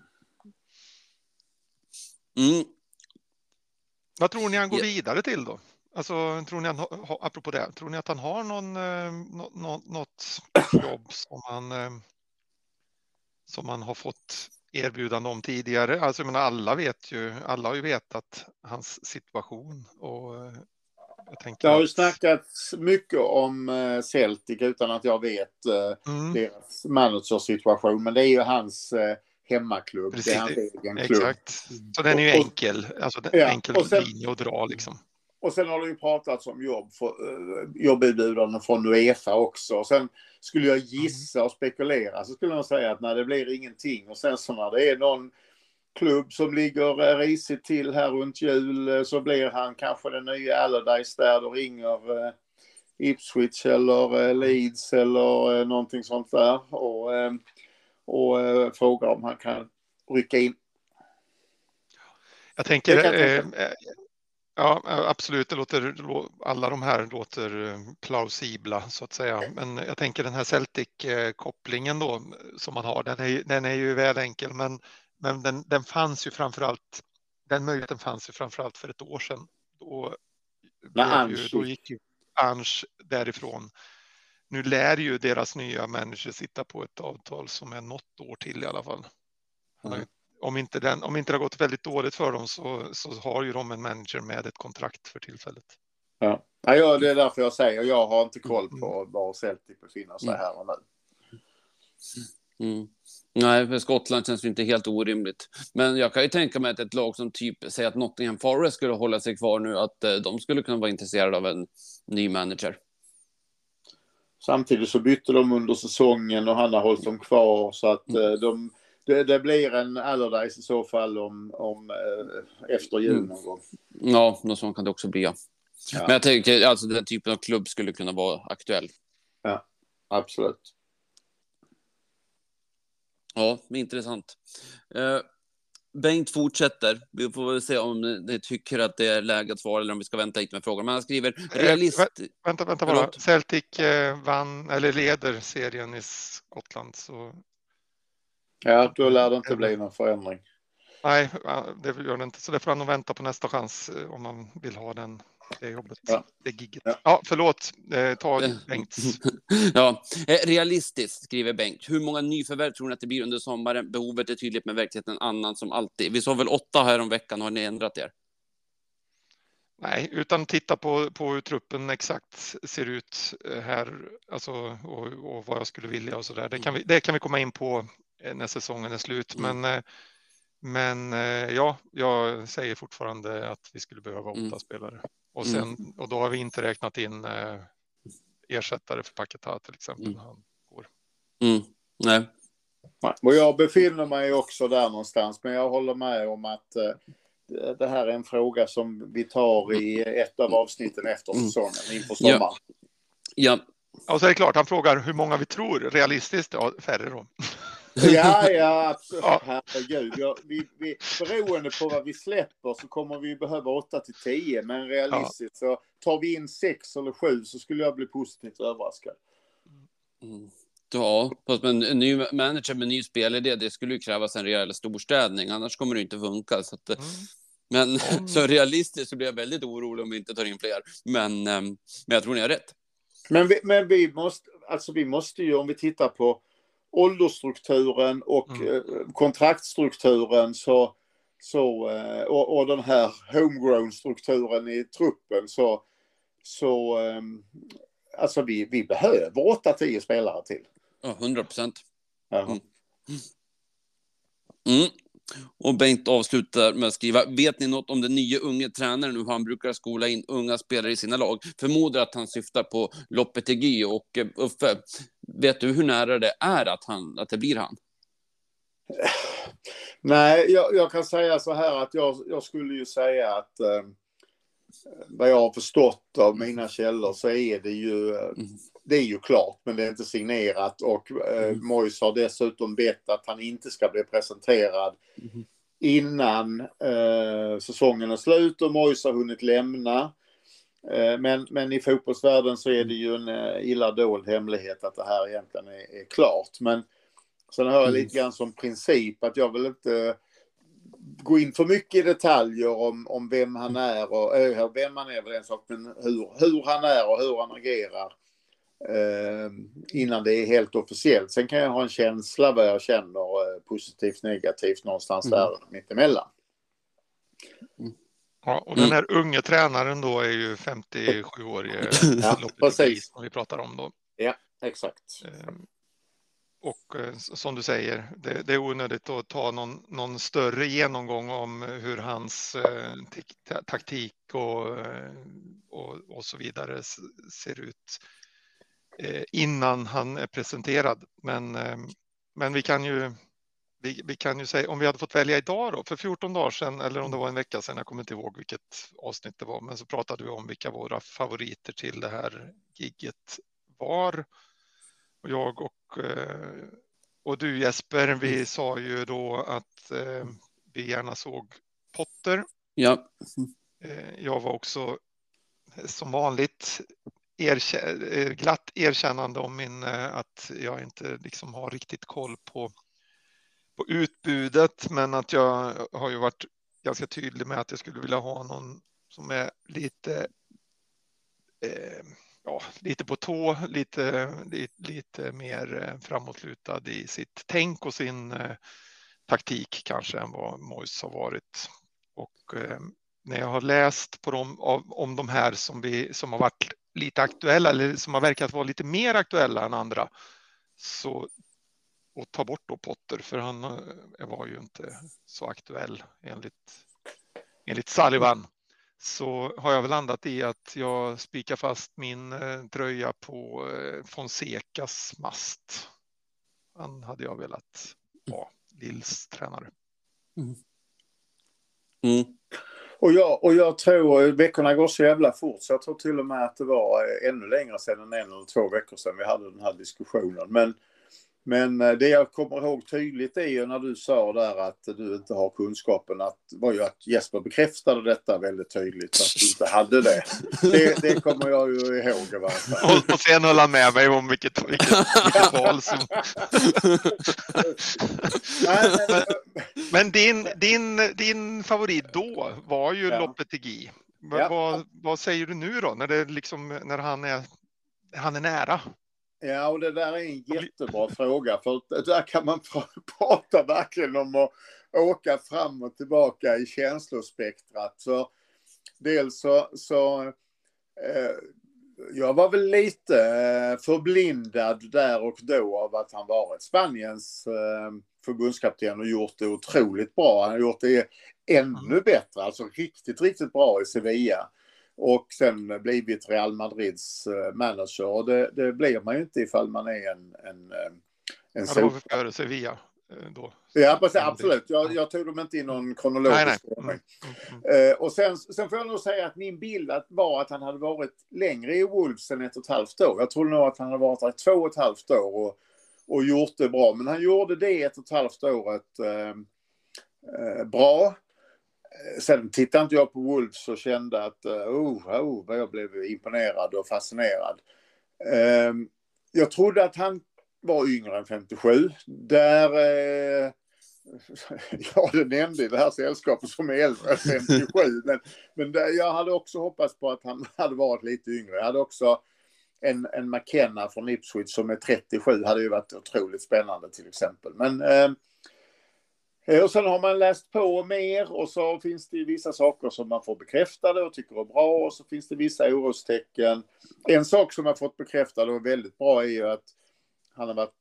Mm. Vad tror ni han går Ja. vidare till då? Alltså, tror ni han, ha, apropå det, tror ni att han har någon, eh, nå, nå, något jobb som han, eh, som han har fått erbjudande om tidigare? Alltså, jag menar, alla vet ju, alla har ju vetat hans situation och eh, jag tänker Det har ju att- snackats mycket om eh, Celtic utan att jag vet eh, Mm, deras managersituation. Men det är ju hans eh, hemmaklubb. Precis, Det är hans egen klubb. exakt. Så den är ju Och- och- enkel, alltså den Ja, enkel och sen- linje att dra liksom. Och sen har det ju pratats om jobb för, uh, jobberbjudanden från UEFA också. Och sen skulle jag gissa och spekulera så skulle jag säga att när det blir ingenting. Och sen så när det är någon klubb som ligger uh, risigt till här runt jul uh, så blir han kanske den nya Allardyce där. Då ringer uh, Ipswich eller uh, Leeds eller uh, någonting sånt där. Och, uh, och uh, frågar om han kan rycka in. Jag tänker, Det kan jag eh, tänka. eh, ja absolut, det låter, alla de här låter eh, plausibla så att säga. Men jag tänker den här Celtic-kopplingen då som man har, den är, den är ju väl enkel, men, men den, den fanns ju framförallt, den möjligheten fanns ju framförallt för ett år sedan. Då, blev ju, Ange då gick ju Ange därifrån. Nu lär ju deras nya manager sitta på ett avtal som är något år till i alla fall. Han har ju, om, inte den, om inte det har gått väldigt dåligt för dem så, så har ju de en manager med ett kontrakt för tillfället. Ja. Ja, ja, det är därför jag säger jag har inte koll på var Celtic befinner sig Mm. här och nu. Mm. Nej, för Skottland känns ju inte helt orimligt. Men jag kan ju tänka mig att ett lag som typ säger att Nottingham Forest skulle hålla sig kvar nu, att eh, de skulle kunna vara intresserade av en ny manager. Samtidigt så bytte de under säsongen och han har hållit dem kvar så att eh, de, det, det blir en Allardyce i så fall om, om eh, efter jul någon gång. Ja, något sånt kan det också bli. Ja. Ja. Men jag tänker, alltså den typen av klubb skulle kunna vara aktuell. Absolut. Ja, intressant. Eh, Bengt fortsätter. Vi får väl se om ni tycker att det är läge att svara eller om vi ska vänta lite med frågan. Men han skriver realist... Vänta, vänta bara. Förlåt. Celtic eh, vann, eller leder serien i Skottland. Så Ja, då lär det inte bli någon förändring. nej, det gör det inte. Så det får han nog vänta på nästa chans eh, om man vill ha den, det jobbet. Ja. Det gigget. Ja. Ja, förlåt. Eh, ta Bengts. Ja, eh, realistiskt skriver Bengt. Hur många nyförvärv tror ni att det blir under sommaren? Behovet är tydligt med verkligheten annan som alltid. Vi sa väl åtta här om veckan. Har ni ändrat er? Nej, utan titta på, på hur truppen exakt ser ut här, alltså, och, och vad jag skulle vilja och så där. Det kan vi, det kan vi komma in på när säsongen är slut. Mm. Men, men ja, jag säger fortfarande att vi skulle behöva åtta Mm. spelare. Och, sen, och då har vi inte räknat in eh, ersättare för Paketa till exempel. Mm. När han går. Mm. Nej. Och jag befinner mig också där någonstans, men jag håller med om att eh, det här är en fråga som vi tar i ett av avsnitten efter säsongen inför sommaren. Ja. Ja. Och så är det klart, han frågar hur många vi tror realistiskt. Ja, färre då. Ja, ja, absolut. Ja. Herregud. Ja, vi, vi, beroende på vad vi släpper så kommer vi behöva åtta till tio. Men realistiskt så tar vi in sex eller sju så skulle jag bli positivt överraskad. Mm. Ja, fast med en ny manager med ny spelidé, det skulle ju krävas en rejäl storstädning. Annars kommer det inte funka. Så att, Mm. men Mm. så realistiskt så blir jag väldigt orolig om vi inte tar in fler. Men, ehm, men jag tror ni har rätt. Men vi, men vi måste, alltså vi måste ju, om vi tittar på åldersstrukturen och Mm. eh, kontraktstrukturen så, så, eh, och, och den här homegrown-strukturen i truppen så, så eh, alltså vi, vi behöver åtta tio spelare till. Ja, hundra procent. Ja. Mm. Mm. Och Bengt avslutar med att skriva: vet ni något om den nya unga tränaren nu, han brukar skola in unga spelare i sina lag? Förmodar att han syftar på Lopetegui. Och Uffe, vet du hur nära det är att, han, att det blir han? Nej, jag, jag kan säga så här att jag, jag skulle ju säga att eh, vad jag har förstått av mina källor så är det ju eh, det är ju klart, men det är inte signerat, och eh, Moyes har dessutom bett att han inte ska bli presenterad mm. innan eh, säsongen är slut och Moyes har hunnit lämna. Eh, men, men i fotbollsvärlden så är det ju en eh, illa dold hemlighet att det här egentligen är, är klart. Men sen har jag lite grann som princip att jag vill inte gå in för mycket i detaljer om, om vem han är och äh, vem han är väl en sak, men hur, hur han är och hur han agerar eh, innan det är helt officiellt. Sen kan jag ha en känsla vad jag känner eh, positivt, negativt någonstans mm. där mittemellan. Mm. Ja, och den här unge tränaren då är ju femtiosju-årig ja, Lopetegui som vi pratar om då. Ja, exakt. Eh, Och som du säger, det, det är onödigt att ta någon, någon större genomgång om hur hans eh, t- taktik och, och, och så vidare ser ut eh, innan han är presenterad. Men, eh, men vi kan ju vi, vi kan ju säga, om vi hade fått välja idag då, för fjorton dagar sedan, eller om det var en vecka sedan, jag kommer inte ihåg vilket avsnitt det var, men så pratade vi om vilka våra favoriter till det här gigget var. Och jag och, och du Jesper, vi sa ju då att vi gärna såg Potter. Ja. Jag var också som vanligt erkä- glatt erkännande om min, att jag inte liksom har riktigt koll på, på utbudet, men att jag har ju varit ganska tydlig med att jag skulle vilja ha någon som är lite eh, Ja, lite på tå, lite, lite, lite mer framåtlutad i sitt tänk och sin eh, taktik kanske än vad Moyes har varit. Och eh, när jag har läst på dem, av, om de här som, vi, som har varit lite aktuella eller som har verkat vara lite mer aktuella än andra, så och ta bort då Potter, för han eh, var ju inte så aktuell enligt, enligt Sullivan. Så har jag väl landat i att jag spikar fast min eh, tröja på eh, Fonsecas mast. Han hade jag velat vara Lills tränare. Mm. Mm. Och, jag, och jag tror veckorna går så jävla fort, så jag tror till och med att det var ännu längre sedan än en eller två veckor sedan vi hade den här diskussionen. Men Men det jag kommer ihåg tydligt är ju när du sa där att du inte har kunskapen, att var ju att Jesper bekräftade detta väldigt tydligt, att du inte hade det. Det, det kommer jag ju ihåg i varje fall. Och, och sen höll han med mig om vilket, vilket, vilket val som... men, men din, din, din favorit då var ju ja. Lopetegui. Ja. Vad, vad säger du nu då, när, det liksom, när han, är, han är nära? Ja, och det där är en jättebra fråga, för där kan man prata verkligen om att åka fram och tillbaka i känslospektrat. Så dels så, så eh, jag var väl lite förblindad där och då av att han varit Spaniens eh, förbundskapten och gjort det otroligt bra. Han har gjort det ännu bättre, alltså riktigt, riktigt bra i Sevilla. Och sen blivit Real Madrids manager. Och det, det blir man ju inte ifall man är en... en, en ja, det var före Sevilla då. Ja, precis, absolut. Jag, jag tog dem inte i någon kronologisk ordning. Mm, mm. uh, och sen, sen får jag nog säga att min bild var att han hade varit längre i Wolves än ett och ett halvt år. Jag tror nog att han hade varit där två och ett halvt år och, och gjort det bra. Men han gjorde det ett och ett halvt året uh, uh, bra. Sen tittade inte jag på Wolves och kände att oh, oh, vad jag blev imponerad och fascinerad. Um, jag trodde att han var yngre än femtiosju. Där eh, ja, det nämnde i det här sällskapet som är äldre än femtiosju. men men där, jag hade också hoppats på att han hade varit lite yngre. Jag hade också en, en McKenna från Ipswich som är trettiosju. Hade ju varit otroligt spännande till exempel. Men eh, och sen har man läst på mer och så finns det vissa saker som man får bekräftade och tycker är bra, och så finns det vissa orostecken. En sak som man fått bekräftade och väldigt bra är ju att han har varit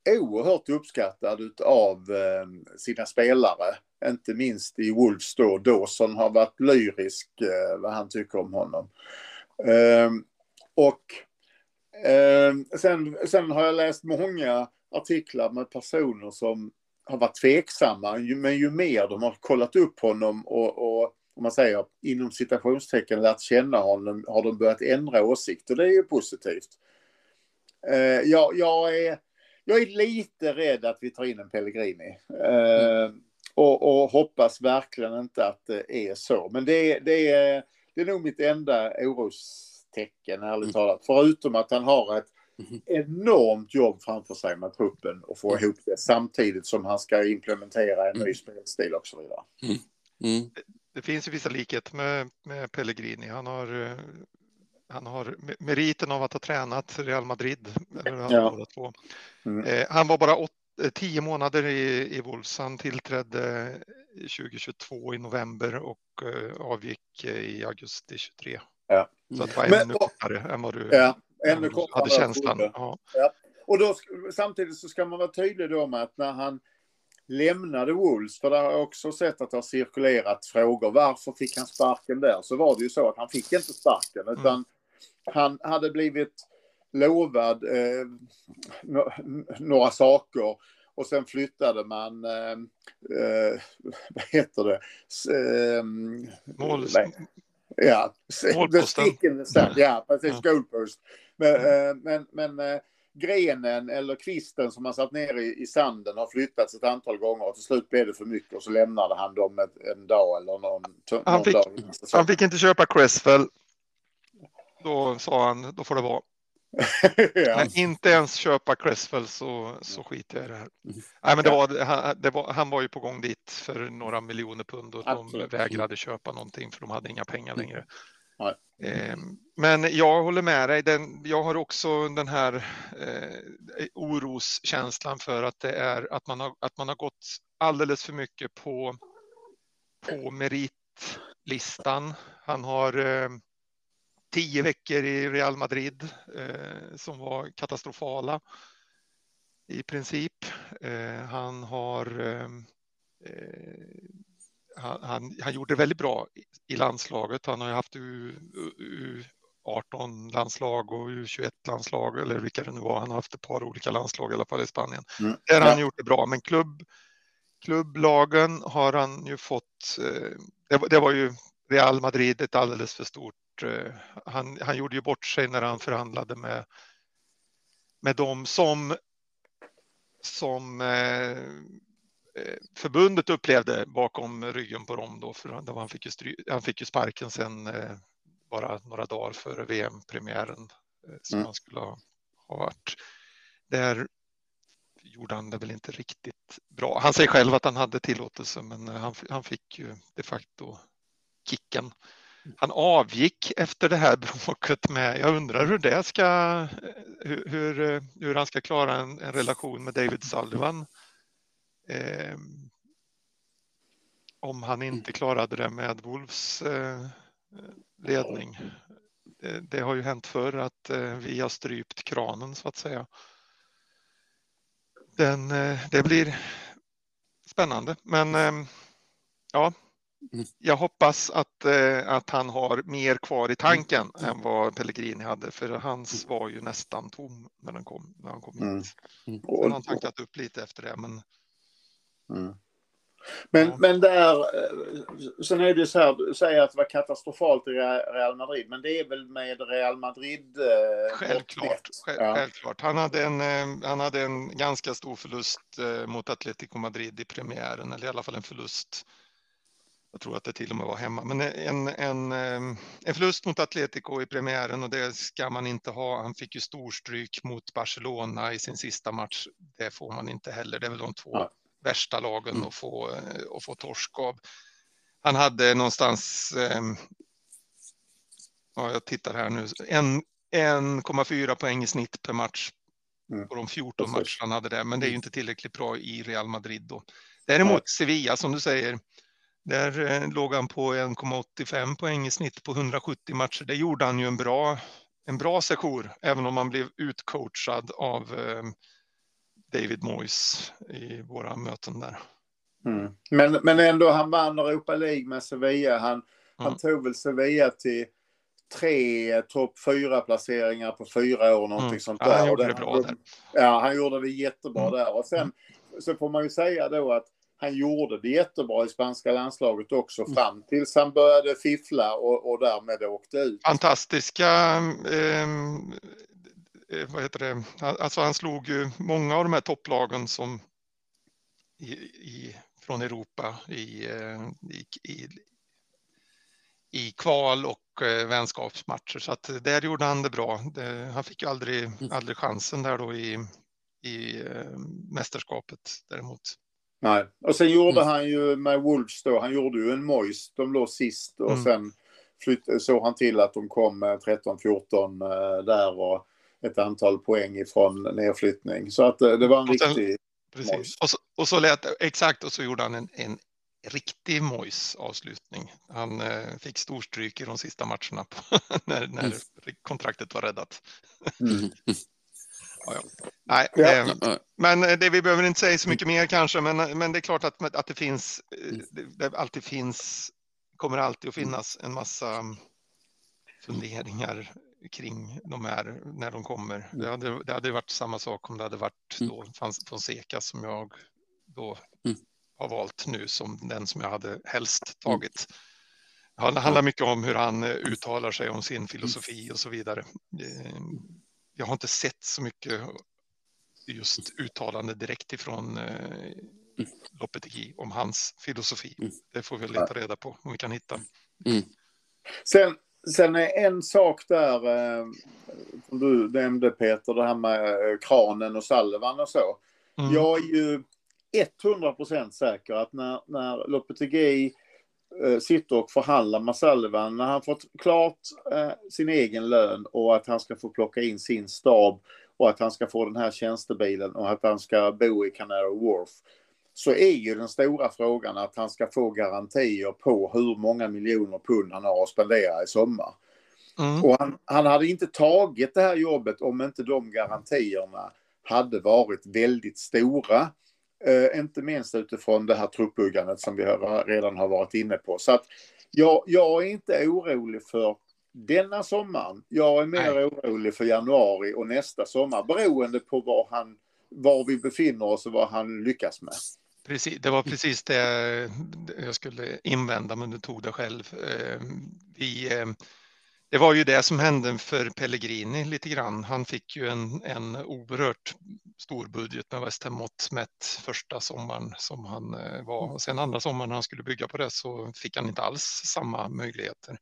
oerhört uppskattad av eh, sina spelare. Inte minst i Wolves då. Dawson har varit lyrisk eh, vad han tycker om honom. Eh, och eh, sen, sen har jag läst många artiklar med personer som har varit tveksamma. Men ju mer de har kollat upp honom och, och om man säger inom citationstecken lärt känna honom, har de börjat ändra åsikt. Och det är ju positivt. Eh, jag, jag, är, jag är lite rädd att vi tar in en Pellegrini. Eh, mm. och, och hoppas verkligen inte att det är så. Men det, det, är, det är nog mitt enda orostecken, ärligt mm. talat. Förutom att han har ett mm. enormt jobb framför sig med truppen och få mm. ihop det samtidigt som han ska implementera en ny spelstil och så vidare. Mm. Mm. Det finns ju vissa likhet med, med Pellegrini. Han har, han har meriten av att ha tränat Real Madrid. Eller ja. två. Mm. Eh, han var bara åt, tio månader i, i Wolves. Han tillträdde tjugohundratjugotvå i november och eh, avgick i augusti tjugotre. Ja. Så det var ännu kortare än vad du, ja, ännu kortare hade känslan. Ja. Ja. Och då, samtidigt så ska man vara tydlig då med att när han lämnade Wolves, för det har jag också sett att det har cirkulerat frågor. Varför fick han sparken där? Så var det ju så att han fick inte sparken utan mm. han hade blivit lovad eh, några saker och sen flyttade man eh, eh, vad heter det? Eh, Mål. Ja, målposten. Ja, precis, ja. Goalpost. Men, mm. men, men eh, grenen eller kvisten som han satt ner i, i sanden har flyttats ett antal gånger och till slut blev det för mycket och så lämnade han dem ett, en dag eller någon, någon han fick, dag. Han fick inte köpa Cresswell. Då sa han, då får det vara. ja. Men inte ens köpa Cresswell så, så skiter jag i det här. Mm. Nej, men det var, han, det var, han var ju på gång dit för några miljoner pund och Absolut. De vägrade köpa någonting för de hade inga pengar längre. Mm. Eh, men jag håller med dig. Den, jag har också den här eh, oroskänslan för att det är att man har, att man har gått alldeles för mycket på, på meritlistan. Han har eh, tio veckor i Real Madrid eh, som var katastrofala i princip. Eh, han har eh, han, han, han gjorde det väldigt bra i landslaget. Han har ju haft U, U arton landslag och U tjugoett landslag eller vilka det nu var. Han har haft ett par olika landslag i alla fall i Spanien. Mm. Där har han gjort det bra, men klubb, klubblagen har han ju fått eh, det, det var ju Real Madrid ett alldeles för stort. Han, han gjorde ju bort sig när han förhandlade med, med dem som, som eh, förbundet upplevde bakom ryggen på dem. Då, för han, han, fick ju stry, han fick ju sparken sen eh, bara några dagar före V M-premiären eh, som mm. han skulle ha, ha varit. Där gjorde han det väl inte riktigt bra. Han säger själv att han hade tillåtelse men han, han fick ju de facto kicken. Han avgick efter det här bråket med, jag undrar hur det ska, hur, hur, hur han ska klara en, en relation med David Sullivan. Eh, om han inte klarade det med Wolves eh, ledning. Det, det har ju hänt förr att eh, vi har strypt kranen så att säga. Den, eh, det blir spännande, men eh, ja. Jag hoppas att, eh, att han har mer kvar i tanken mm. än vad Pellegrini hade. För hans var ju nästan tom när han kom, när han kom hit. Mm. Mm. Sen har han tankat upp lite efter det. Men, mm. men, ja. men där, sen är det så här, du säger att det var katastrofalt i Real Madrid. Men det är väl med Real Madrid? Eh, självklart. Själv, ja. självklart. Han, hade en, eh, han hade en ganska stor förlust eh, mot Atletico Madrid i premiären. Eller i alla fall en förlust. Jag tror att det till och med var hemma. Men en, en, en förlust mot Atletico i premiären och det ska man inte ha. Han fick ju storstryk mot Barcelona i sin sista match. Det får man inte heller. Det är väl de två ja. värsta lagen mm. att, få, att få torsk av. Han hade någonstans, ja, jag tittar här nu, en, en komma fyra poäng i snitt per match mm. på de fjorton matcher han hade där. Men det är ju inte tillräckligt bra i Real Madrid då. Däremot ja. Sevilla som du säger, där eh, låg han på en komma åttiofem poäng i snitt på hundrasjuttio matcher. Det gjorde han ju en bra, en bra sejour, även om han blev utcoachad av, eh, David Moyes i våra möten där. Mm. Men, men ändå, han vann Europa League med Sevilla. Han, mm. han tog väl Sevilla till tre topp fyra placeringar på fyra år, någonting mm. sånt där. Ja, han gjorde och det bra där. Ja, han gjorde det jättebra mm. där. Och sen så får man ju säga då att han gjorde det jättebra i spanska landslaget också mm. fram tills han började fiffla och, och därmed åkte ut. Fantastiska eh, vad heter det? Alltså han slog ju många av de här topplagen som i, i, från Europa i, i, i, i kval och eh, vänskapsmatcher. Så att där gjorde han det bra. Det, han fick ju aldrig, aldrig chansen där då i, i eh, mästerskapet däremot. Nej, och sen gjorde mm. han ju med Wolves då, han gjorde ju en Moyes, de låg sist och mm. sen flytt, såg han till att de kom tretton fjorton eh, där och ett antal poäng ifrån nedflyttning. Så att eh, det var en och sen, riktig precis. Och så, och så lät exakt och så gjorde han en, en riktig Moyes avslutning. Han eh, fick storstryk i de sista matcherna på, när, när mm. kontraktet var räddat. Mm. Ja, ja. Nej, ja. Det, men det, vi behöver inte säga så mycket mer kanske, men, men det är klart att, att det finns, det, det alltid finns, kommer alltid att finnas en massa funderingar kring de här när de kommer. Det hade, det hade varit samma sak om det hade varit då Fonseca som jag då har valt nu som den som jag hade helst tagit. Det handlar mycket om hur han uttalar sig om sin filosofi och så vidare. Jag har inte sett så mycket just uttalande direkt ifrån eh, Lopetegui om hans filosofi. Mm. Det får vi leta reda på om vi kan hitta. Mm. Sen, sen är en sak där eh, som du nämnde Peter, det här med eh, kranen och Sullivan och så. Mm. Jag är ju hundra procent säker att när, när Lopetegui eh, sitter och förhandlar med Sullivan, när han fått klart eh, sin egen lön och att han ska få plocka in sin stab och att han ska få den här tjänstebilen och att han ska bo i Canary Wharf, så är ju den stora frågan att han ska få garantier på hur många miljoner pund han har att spendera i sommar. Mm. Och han, han hade inte tagit det här jobbet om inte de garantierna hade varit väldigt stora. Uh, inte minst utifrån det här truppbyggandet som vi har, redan har varit inne på. Så att jag, jag är inte orolig för denna sommaren. Jag är mer Nej. orolig för januari och nästa sommar, beroende på var, han, var vi befinner oss och vad han lyckas med. Precis, det var precis det jag skulle invända, men du tog det själv. Vi, det var ju det som hände för Pellegrini lite grann. Han fick ju en, en oerhört stor budget med West Ham mått mätt första sommaren som han var. Och sen andra sommaren han skulle bygga på det så fick han inte alls samma möjligheter.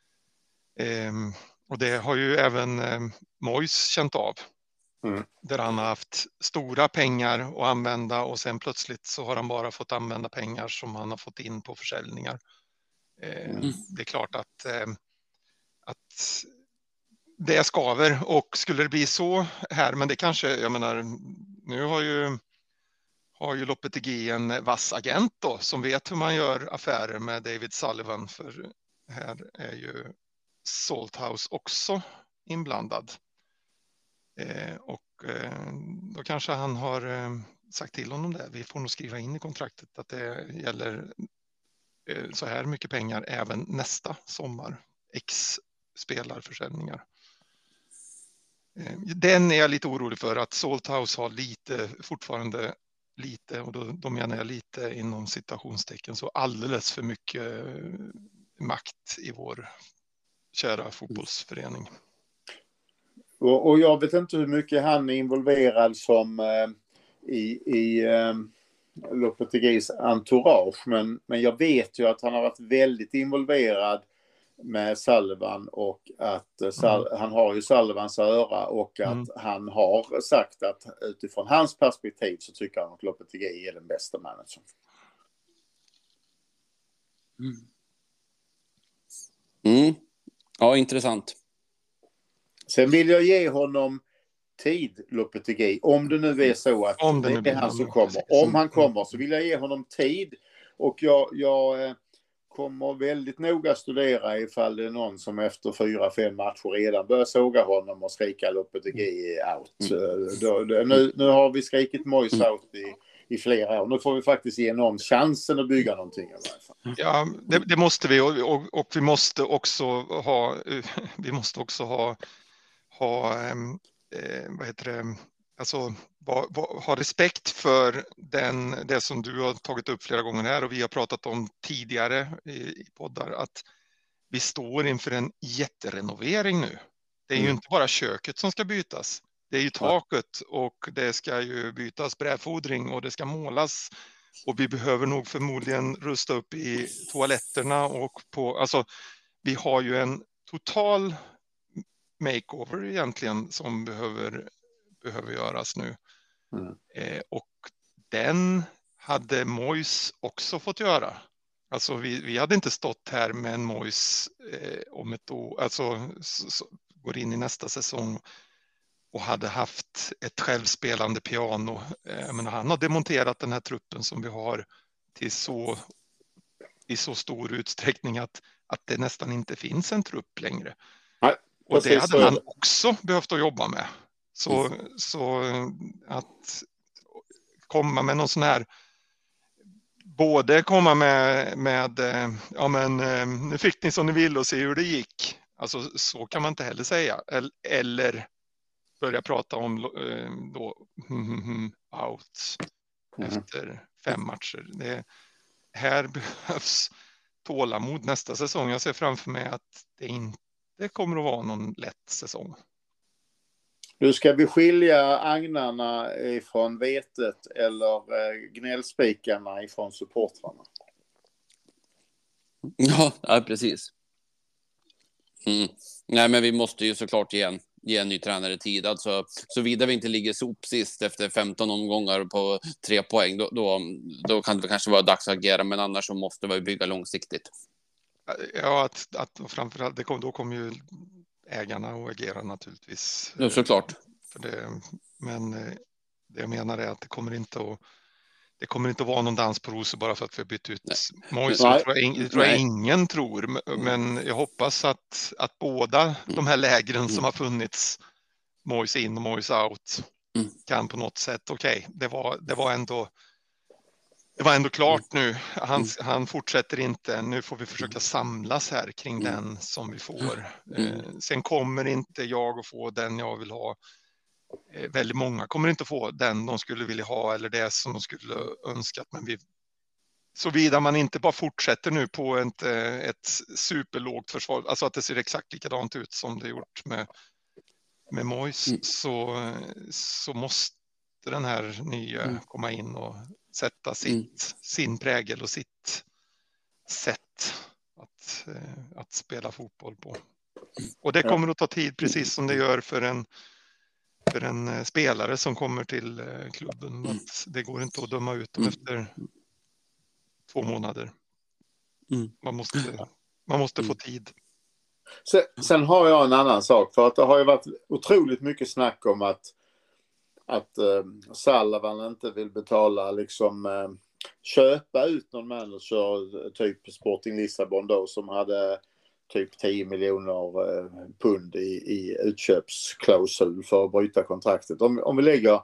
Ehm, och det har ju även eh, Moyes känt av. Mm. Där han har haft stora pengar att använda och sen plötsligt så har han bara fått använda pengar som han har fått in på försäljningar. Ehm, mm. Det är klart att, eh, att det skaver och skulle det bli så här, men det kanske, jag menar, nu har ju har ju Lopetegui en vass agent då som vet hur man gör affärer med David Sullivan, för här är ju Salthouse också inblandad. Eh, och eh, då kanske han har eh, sagt till honom det. Vi får nog skriva in i kontraktet att det gäller eh, så här mycket pengar även nästa sommar. X spelarförsäljningar. Eh, den är jag lite orolig för, att Salthouse har lite, fortfarande lite, och då, då menar jag lite inom citationstecken, så alldeles för mycket makt i vår kära fotbollsförening. Och, och jag vet inte hur mycket han är involverad som eh, i, i eh, Lopeteguis entourage, men, men jag vet ju att han har varit väldigt involverad med Sullivan och att eh, Sal- mm. han har ju Sullivans öra och att mm. han har sagt att utifrån hans perspektiv så tycker han att Lopetegui är den bästa managern. Mm. Mm. Ja, intressant. Sen vill jag ge honom tid, Lopetegui, om det nu är så att om det, det är han som kommer. Om han kommer så vill jag ge honom tid, och jag, jag kommer väldigt noga studera ifall det är någon som efter fyra, fem matcher redan börjar såga honom och skrika Lopetegui out. Mm. Då, då, nu, nu har vi skrikit Moyes out i, i flera år. Nu får vi faktiskt ge någon chansen att bygga någonting. Ja, det, det måste vi och, och, och vi måste också ha vi måste också ha, ha eh, vad heter det, alltså va, va, ha respekt för den, det som du har tagit upp flera gånger här och vi har pratat om tidigare i, i poddar, att vi står inför en jätterenovering nu. Det är mm. ju inte bara köket som ska bytas. Det är ju taket och det ska ju bytas brädfodring och det ska målas. Och vi behöver nog förmodligen rusta upp i toaletterna och på, alltså vi har ju en total makeover egentligen som behöver, behöver göras nu. Mm. Eh, och den hade Moyes också fått göra. Alltså vi, vi hade inte stått här med en Moyes eh, om ett år, alltså så, så, går in i nästa säsong och hade haft ett självspelande piano. Eh, men han har demonterat den här truppen som vi har till så, i så stor utsträckning att, att det nästan inte finns en trupp längre. Nej, och det hade han också behövt att jobba med. Så, mm. så att komma med någon sån här, både komma med, med ja men nu fick ni som ni vill och se hur det gick. Alltså så kan man inte heller säga. Eller börja prata om då, out mm. efter fem matcher. Det, här behövs tålamod nästa säsong. Jag ser framför mig att det inte kommer att vara någon lätt säsong. Du, ska vi skilja agnarna ifrån vetet eller gnällspikarna ifrån supportrarna? Ja, ja precis. Mm. Nej, men vi måste ju såklart igen ge en ny tränare tid. Alltså, så vidare vi inte ligger sopsist efter femton omgångar på tre poäng, då, då, då kan det kanske vara dags att agera, men annars så måste vi bygga långsiktigt. Ja, att, att framförallt, det kom, då kommer ju ägarna att agera naturligtvis. Ja, såklart. För det, men det jag menar är att det kommer inte att det kommer inte att vara någon dans på rosor bara för att vi har bytt ut Moyes. Det tror jag, det tror jag ingen tror. Men jag hoppas att, att båda de här lägren som har funnits, Moyes in och Moyes out, kan på något sätt, okej, okay, det, var, det var ändå det var ändå klart nu. Han, han fortsätter inte. Nu får vi försöka samlas här kring den som vi får. Eh, sen kommer inte jag att få den jag vill ha. Eh, väldigt många kommer inte få den de skulle vilja ha eller det som de skulle önskat. Men vi, såvida man inte bara fortsätter nu på ett, ett superlågt försvar, alltså att det ser exakt likadant ut som det gjort med, med Moyes, mm. så, så måste den här nya mm. komma in och sätta sitt, mm. sin prägel och sitt sätt att, att spela fotboll på. Och det kommer att ta tid, precis som det gör för en, för en spelare som kommer till klubben. Att det går inte att döma ut dem efter två månader. Man måste, man måste få tid. Sen, sen har jag en annan sak, för att det har ju varit otroligt mycket snack om att att eh, Sullivan inte vill betala, liksom eh, köpa ut någon manager typ Sporting Lissabon då, som hade typ tio miljoner eh, pund i, i utköpsklausul för att bryta kontraktet. Om, om vi lägger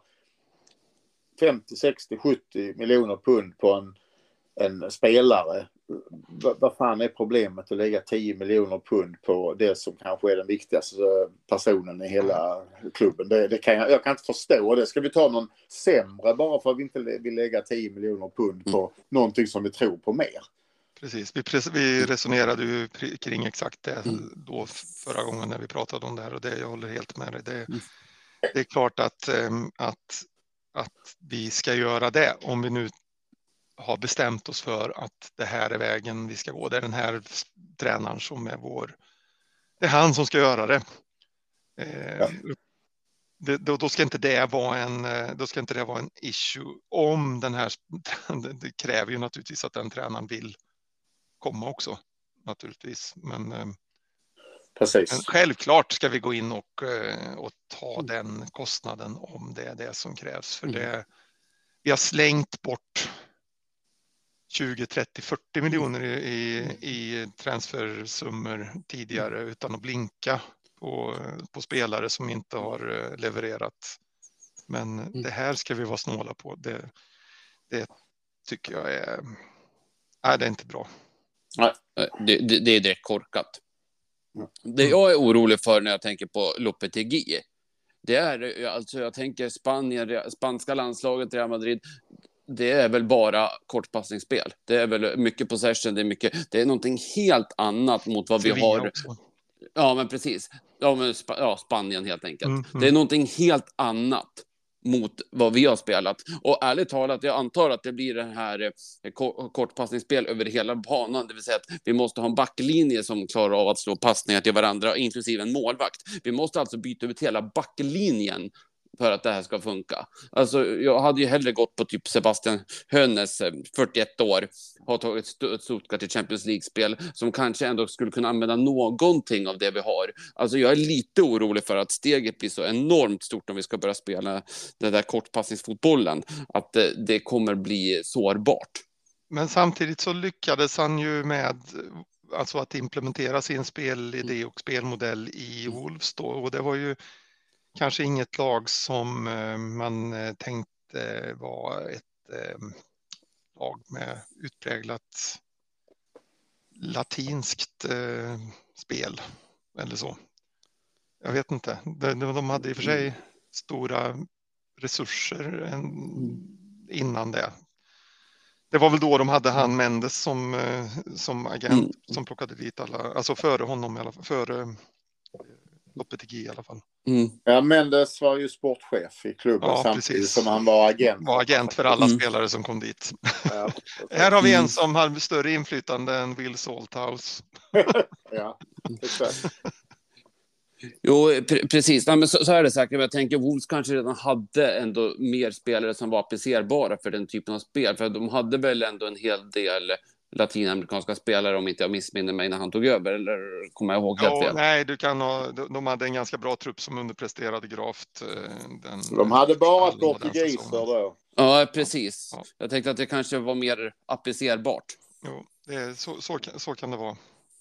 femtio, sextio, sjuttio miljoner pund på en, en spelare, vad, vad fan är problemet att lägga tio miljoner pund på det som kanske är den viktigaste personen i hela klubben? Det, det kan jag, jag kan inte förstå det. Ska vi ta någon sämre bara för att vi inte vill lägga tio miljoner pund på mm. någonting som vi tror på mer? Precis, vi, vi resonerade ju kring exakt det då förra gången när vi pratade om det här, och det jag håller helt med dig. Det, det är klart att, att, att vi ska göra det om vi nu har bestämt oss för att det här är vägen vi ska gå. Det är den här tränaren som är vår. Det är han som ska göra det. Eh, ja. det då, då ska inte det vara en då ska inte det vara en issue om den här. Det kräver ju naturligtvis att den tränaren vill komma också, naturligtvis. Men, Precis. men självklart ska vi gå in och, och ta den kostnaden om det är det som krävs. För det, vi har slängt bort tjugo, trettio, fyrtio miljoner i, i, i transfersummor tidigare utan att blinka på, på spelare som inte har levererat. Men det här ska vi vara snåla på. Det, det tycker jag är, nej, det är inte bra. Nej, det, det, det är direkt korkat. Det jag är orolig för när jag tänker på Lopetegui, det är alltså, jag tänker Spanien, spanska landslaget, Real Madrid, det är väl bara kortpassningsspel. Det är väl mycket possession, det är mycket, det är någonting helt annat mot vad vi har. Också. Ja, men precis. Ja, men Sp- ja, Spanien helt enkelt. Mm, mm. Det är någonting helt annat mot vad vi har spelat. Och ärligt talat, jag antar att det blir den här eh, kortpassningsspel över hela banan. Det vill säga att vi måste ha en backlinje som klarar av att slå passningar till varandra, inklusive en målvakt. Vi måste alltså byta ut hela backlinjen för att det här ska funka. Alltså, jag hade ju hellre gått på typ Sebastian Hoeneß, fyrtioett år, har tagit Stuttgart till Champions League-spel, som kanske ändå skulle kunna använda någonting av det vi har. Alltså, jag är lite orolig för att steget blir så enormt stort om vi ska börja spela den där kortpassningsfotbollen, att det, det kommer bli sårbart. Men samtidigt så lyckades han ju med alltså att implementera sin spelidé och spelmodell i Wolves då, och det var ju kanske inget lag som man tänkte var ett lag med utpräglat latinskt spel eller så. Jag vet inte. De hade i och för sig stora resurser innan det. Det var väl då de hade han Mendes som, som agent som plockade dit alla, alltså före honom i alla fall, före Lopetegui i alla fall. Mm. Ja, Mendes var ju sportchef i klubben, ja, samtidigt precis. Som han var agent. Var agent för alla mm. spelare som kom dit. Ja, här har vi en som har större inflytande än Will Salthouse. Ja, exakt. Jo, pre- precis. Nej, men så, så är det säkert. Jag tänker Wolves kanske redan hade ändå mer spelare som var applicerbara för den typen av spel. För de hade väl ändå en hel del latinamerikanska spelare, om inte jag missminner mig, när han tog över, eller kommer jag ihåg helt ja, fel? Nej, du kan ha, de hade en ganska bra trupp som underpresterade gravt. Den, de hade bara portugiser då. Ja, precis. Ja. Jag tänkte att det kanske var mer applicerbart. Jo, det är, så, så, så kan det vara.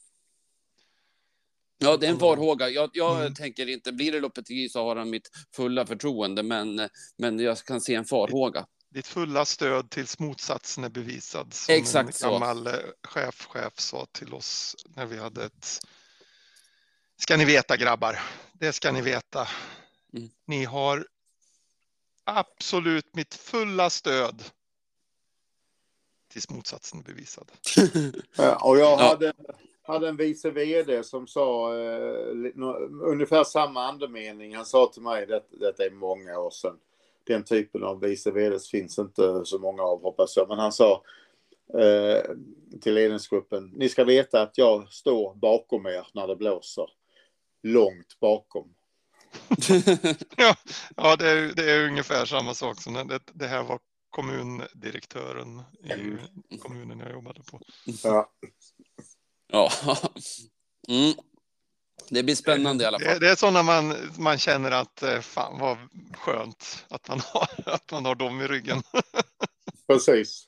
Ja, det är en farhåga. Jag, jag mm. tänker inte, blir det Lopetegui så har han mitt fulla förtroende, men, men jag kan se en farhåga. Ditt fulla stöd tills motsatsen är bevisad. Som exakt en gammal chef, chef sa till oss när vi hade ett... Ska ni veta, grabbar? Det ska ni veta. Mm. Ni har absolut mitt fulla stöd tills motsatsen är bevisad. Ja, och jag hade... Ja. hade en vice vd som sa eh, ungefär samma andemening. Han sa till mig, det, detta är många år sedan, den typen av vice vds finns inte så många av, hoppas jag. Men han sa eh, till ledningsgruppen, ni ska veta att jag står bakom er när det blåser. Långt bakom. ja, ja det, är, det är ungefär samma sak som det, det här var kommundirektören i kommunen jag jobbade på. Ja. Ja, mm. Det blir spännande i alla fall. Det, det är sådana man, man känner att fan vad skönt att man har, att man har dem i ryggen. Precis.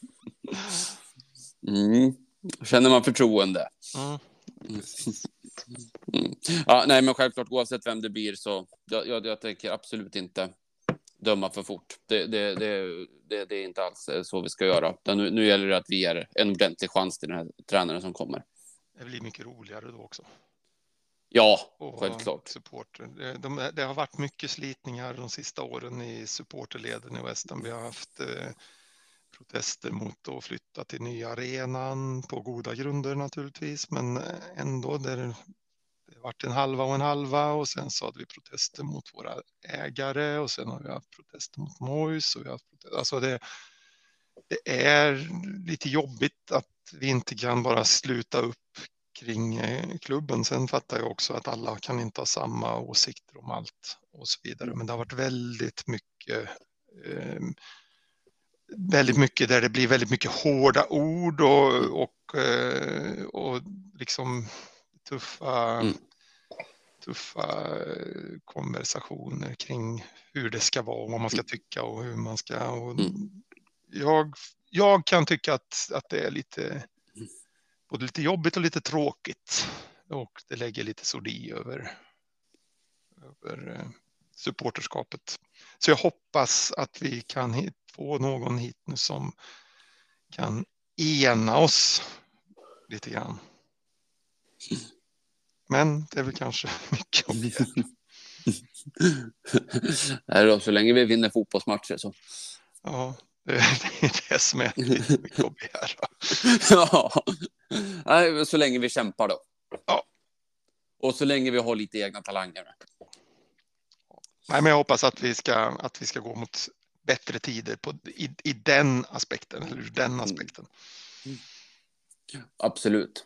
Mm. Känner man förtroende. Mm. Mm. Ja, nej, men självklart oavsett vem det blir så jag, jag, jag tänker absolut inte döma för fort. Det, det, det, det, det är inte alls så vi ska göra. Nu, nu gäller det att vi ger en ordentlig chans till den här tränaren som kommer. Det blir mycket roligare då också. Ja, och självklart. Supporter. Det, de, det har varit mycket slitningar de sista åren i supporterleden i Western. Vi har haft eh, protester mot att flytta till nya arenan på goda grunder naturligtvis. Men ändå där det har varit en halva och en halva, och sen så hade vi protester mot våra ägare, och sen har vi haft protester mot Moyes, och vi har haft protester. Alltså det, det är lite jobbigt att vi inte kan bara sluta upp kring klubben. Sen fattar jag också att alla kan inte ha samma åsikter om allt och så vidare, men det har varit väldigt mycket eh, väldigt mycket där det blir väldigt mycket hårda ord och, och, eh, och liksom tuffa mm. tuffa konversationer kring hur det ska vara och vad man ska tycka och hur man ska och mm. jag jag kan tycka att, att det är lite, både lite jobbigt och lite tråkigt. Och det lägger lite sordin över, över eh, supporterskapet. Så jag hoppas att vi kan hit, få någon hit nu som kan ena oss lite grann. Men det är väl kanske mycket att begära. Nej då, så länge vi vinner fotbollsmatcher så. Ja, det är det som är lite mycket att begära. Ja, nej, så länge vi kämpar då. Ja. Och så länge vi har lite egna talanger. Nej, men jag hoppas att vi ska, att vi ska gå mot bättre tider på, i, i den aspekten, eller ur den aspekten. Mm. Absolut.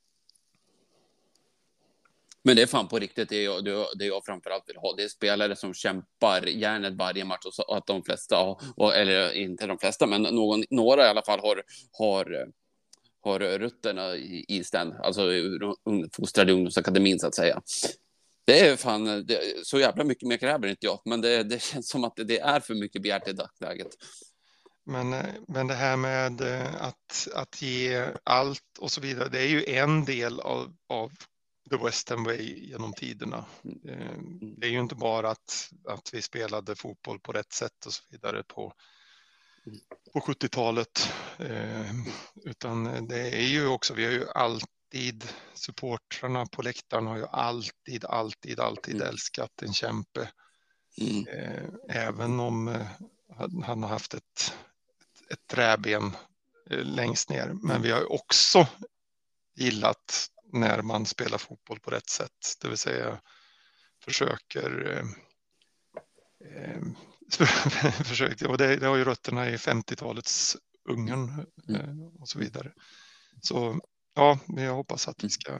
Men det är fan på riktigt det jag, det jag framförallt vill ha. Det är spelare som kämpar järnet varje match och så att de flesta, eller inte de flesta, men någon, några i alla fall har, har, har rötterna i, i stand, alltså fostrade i ungdomsakademin så att säga. Det är fan, det, så jävla mycket mer kräver inte jag, men det, det känns som att det, det är för mycket begärt i dagsläget. Men, men det här med att, att ge allt och så vidare, det är ju en del av, av the Western way genom tiderna. Det är ju inte bara att, att vi spelade fotboll på rätt sätt och så vidare på, på sjuttiotalet, utan det är ju också, vi har ju alltid, supportrarna på läktaren har ju alltid, alltid, alltid mm. älskat en kämpe. Mm. Även om han har haft ett, ett, ett träben längst ner. Men vi har också gillat när man spelar fotboll på rätt sätt. Det vill säga försöker eh, eh, försöker, och det, det har ju rötterna i femtiotalets Ungern eh, och så vidare. Så ja, jag hoppas att vi ska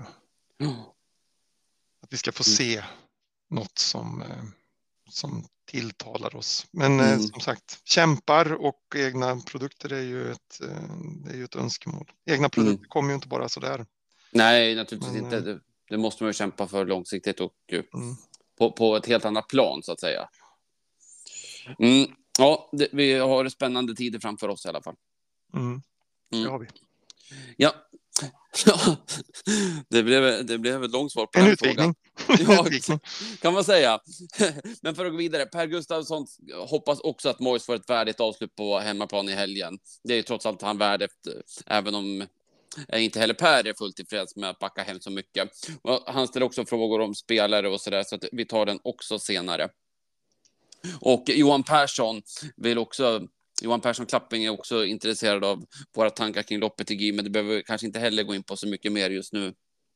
att vi ska få se något som, eh, som tilltalar oss. Men eh, som sagt, kämpar och egna produkter är ju ett, eh, det är ju ett önskemål. Egna produkter mm. kommer ju inte bara så där. Nej, naturligtvis Men, inte. Det, det måste man ju kämpa för långsiktigt och mm. på, på ett helt annat plan så att säga. Mm. Ja, det, vi har spännande tider framför oss i alla fall. Mm. Det har vi. Ja. Ja, det blev, det blev ett långt svar på en den utvikning. frågan. Ja, kan man säga. Men för att gå vidare, Per Gustafsson hoppas också att Moyes får ett värdigt avslut på hemmaplan i helgen. Det är ju trots allt han värd efter, även om inte heller Per är fullt tillfreds med att backa hem så mycket. Och han ställer också frågor om spelare och sådär, så att vi tar den också senare. Och Johan Persson vill också Johan Persson Klapping är också intresserad av våra tankar kring loppet i G I, men det behöver kanske inte heller gå in på så mycket mer just nu.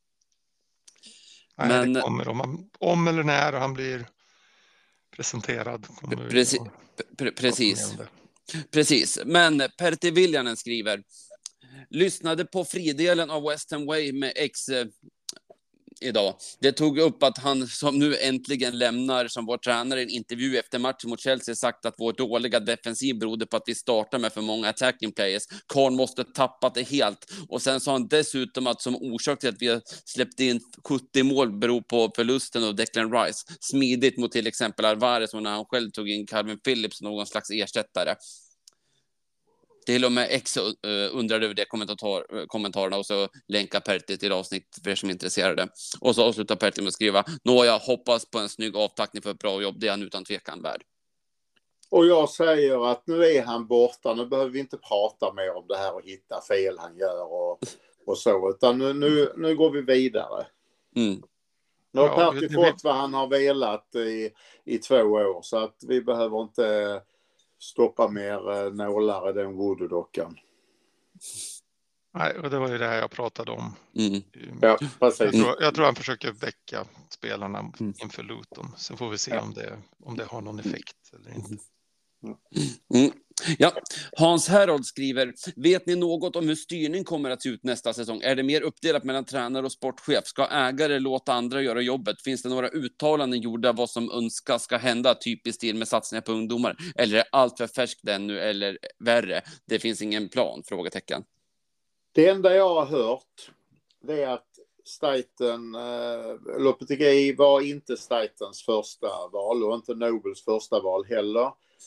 Nej, men det kommer om, om eller när han blir presenterad. Precis, pre- precis. Precis. Men Pertti Viljanen skriver: lyssnade på fridelen av Western Way med X eh, idag. Det tog upp att han som nu äntligen lämnar som vår tränare i en intervju efter matchen mot Chelsea sagt att vår dåliga defensiv berodde på att vi startar med för många attacking players. Karl måste tappat det helt. Och sen sa han dessutom att som orsak till att vi har släppt in sjuttio mål beror på förlusten av Declan Rice. Smidigt mot till exempel Alvarez och när han själv tog in Calvin Phillips någon slags ersättare. Till och med X uh, undrade över det kommentator- kommentarerna och så länkar Pertti till avsnitt för er som är intresserade. Och så avslutar Pertti med att skriva: nå, jag hoppas på en snygg avtackning för ett bra jobb. Det är han utan tvekan värd. Och jag säger att nu är han borta. Nu behöver vi inte prata mer om det här och hitta fel han gör och, och så. Utan nu, nu, nu går vi vidare. Mm. Nu har Ja, Pertti det, fått det... vad han har velat i, i två år. Så att vi behöver inte stoppa mer nålar i den voodoo-dockan. Nej, och det var ju det här jag pratade om. Mm. Ja, precis. Jag tror, jag tror han försöker väcka spelarna mm. inför Luton. Så får vi se om det, om det har någon effekt eller inte. Mm. Ja, Hans Herold skriver: vet ni något om hur styrning kommer att se ut nästa säsong? Är det mer uppdelat mellan tränare och sportchef? Ska ägare låta andra göra jobbet? Finns det några uttalanden gjorda vad som önskas ska hända, typ i stil med satsningar på ungdomar? Eller är allt för färskt ännu, eller värre? Det finns ingen plan? Frågetecken. Det enda jag har hört det är att Staten, eh, Lopetegui var inte Statens första val och inte Nobles första val heller.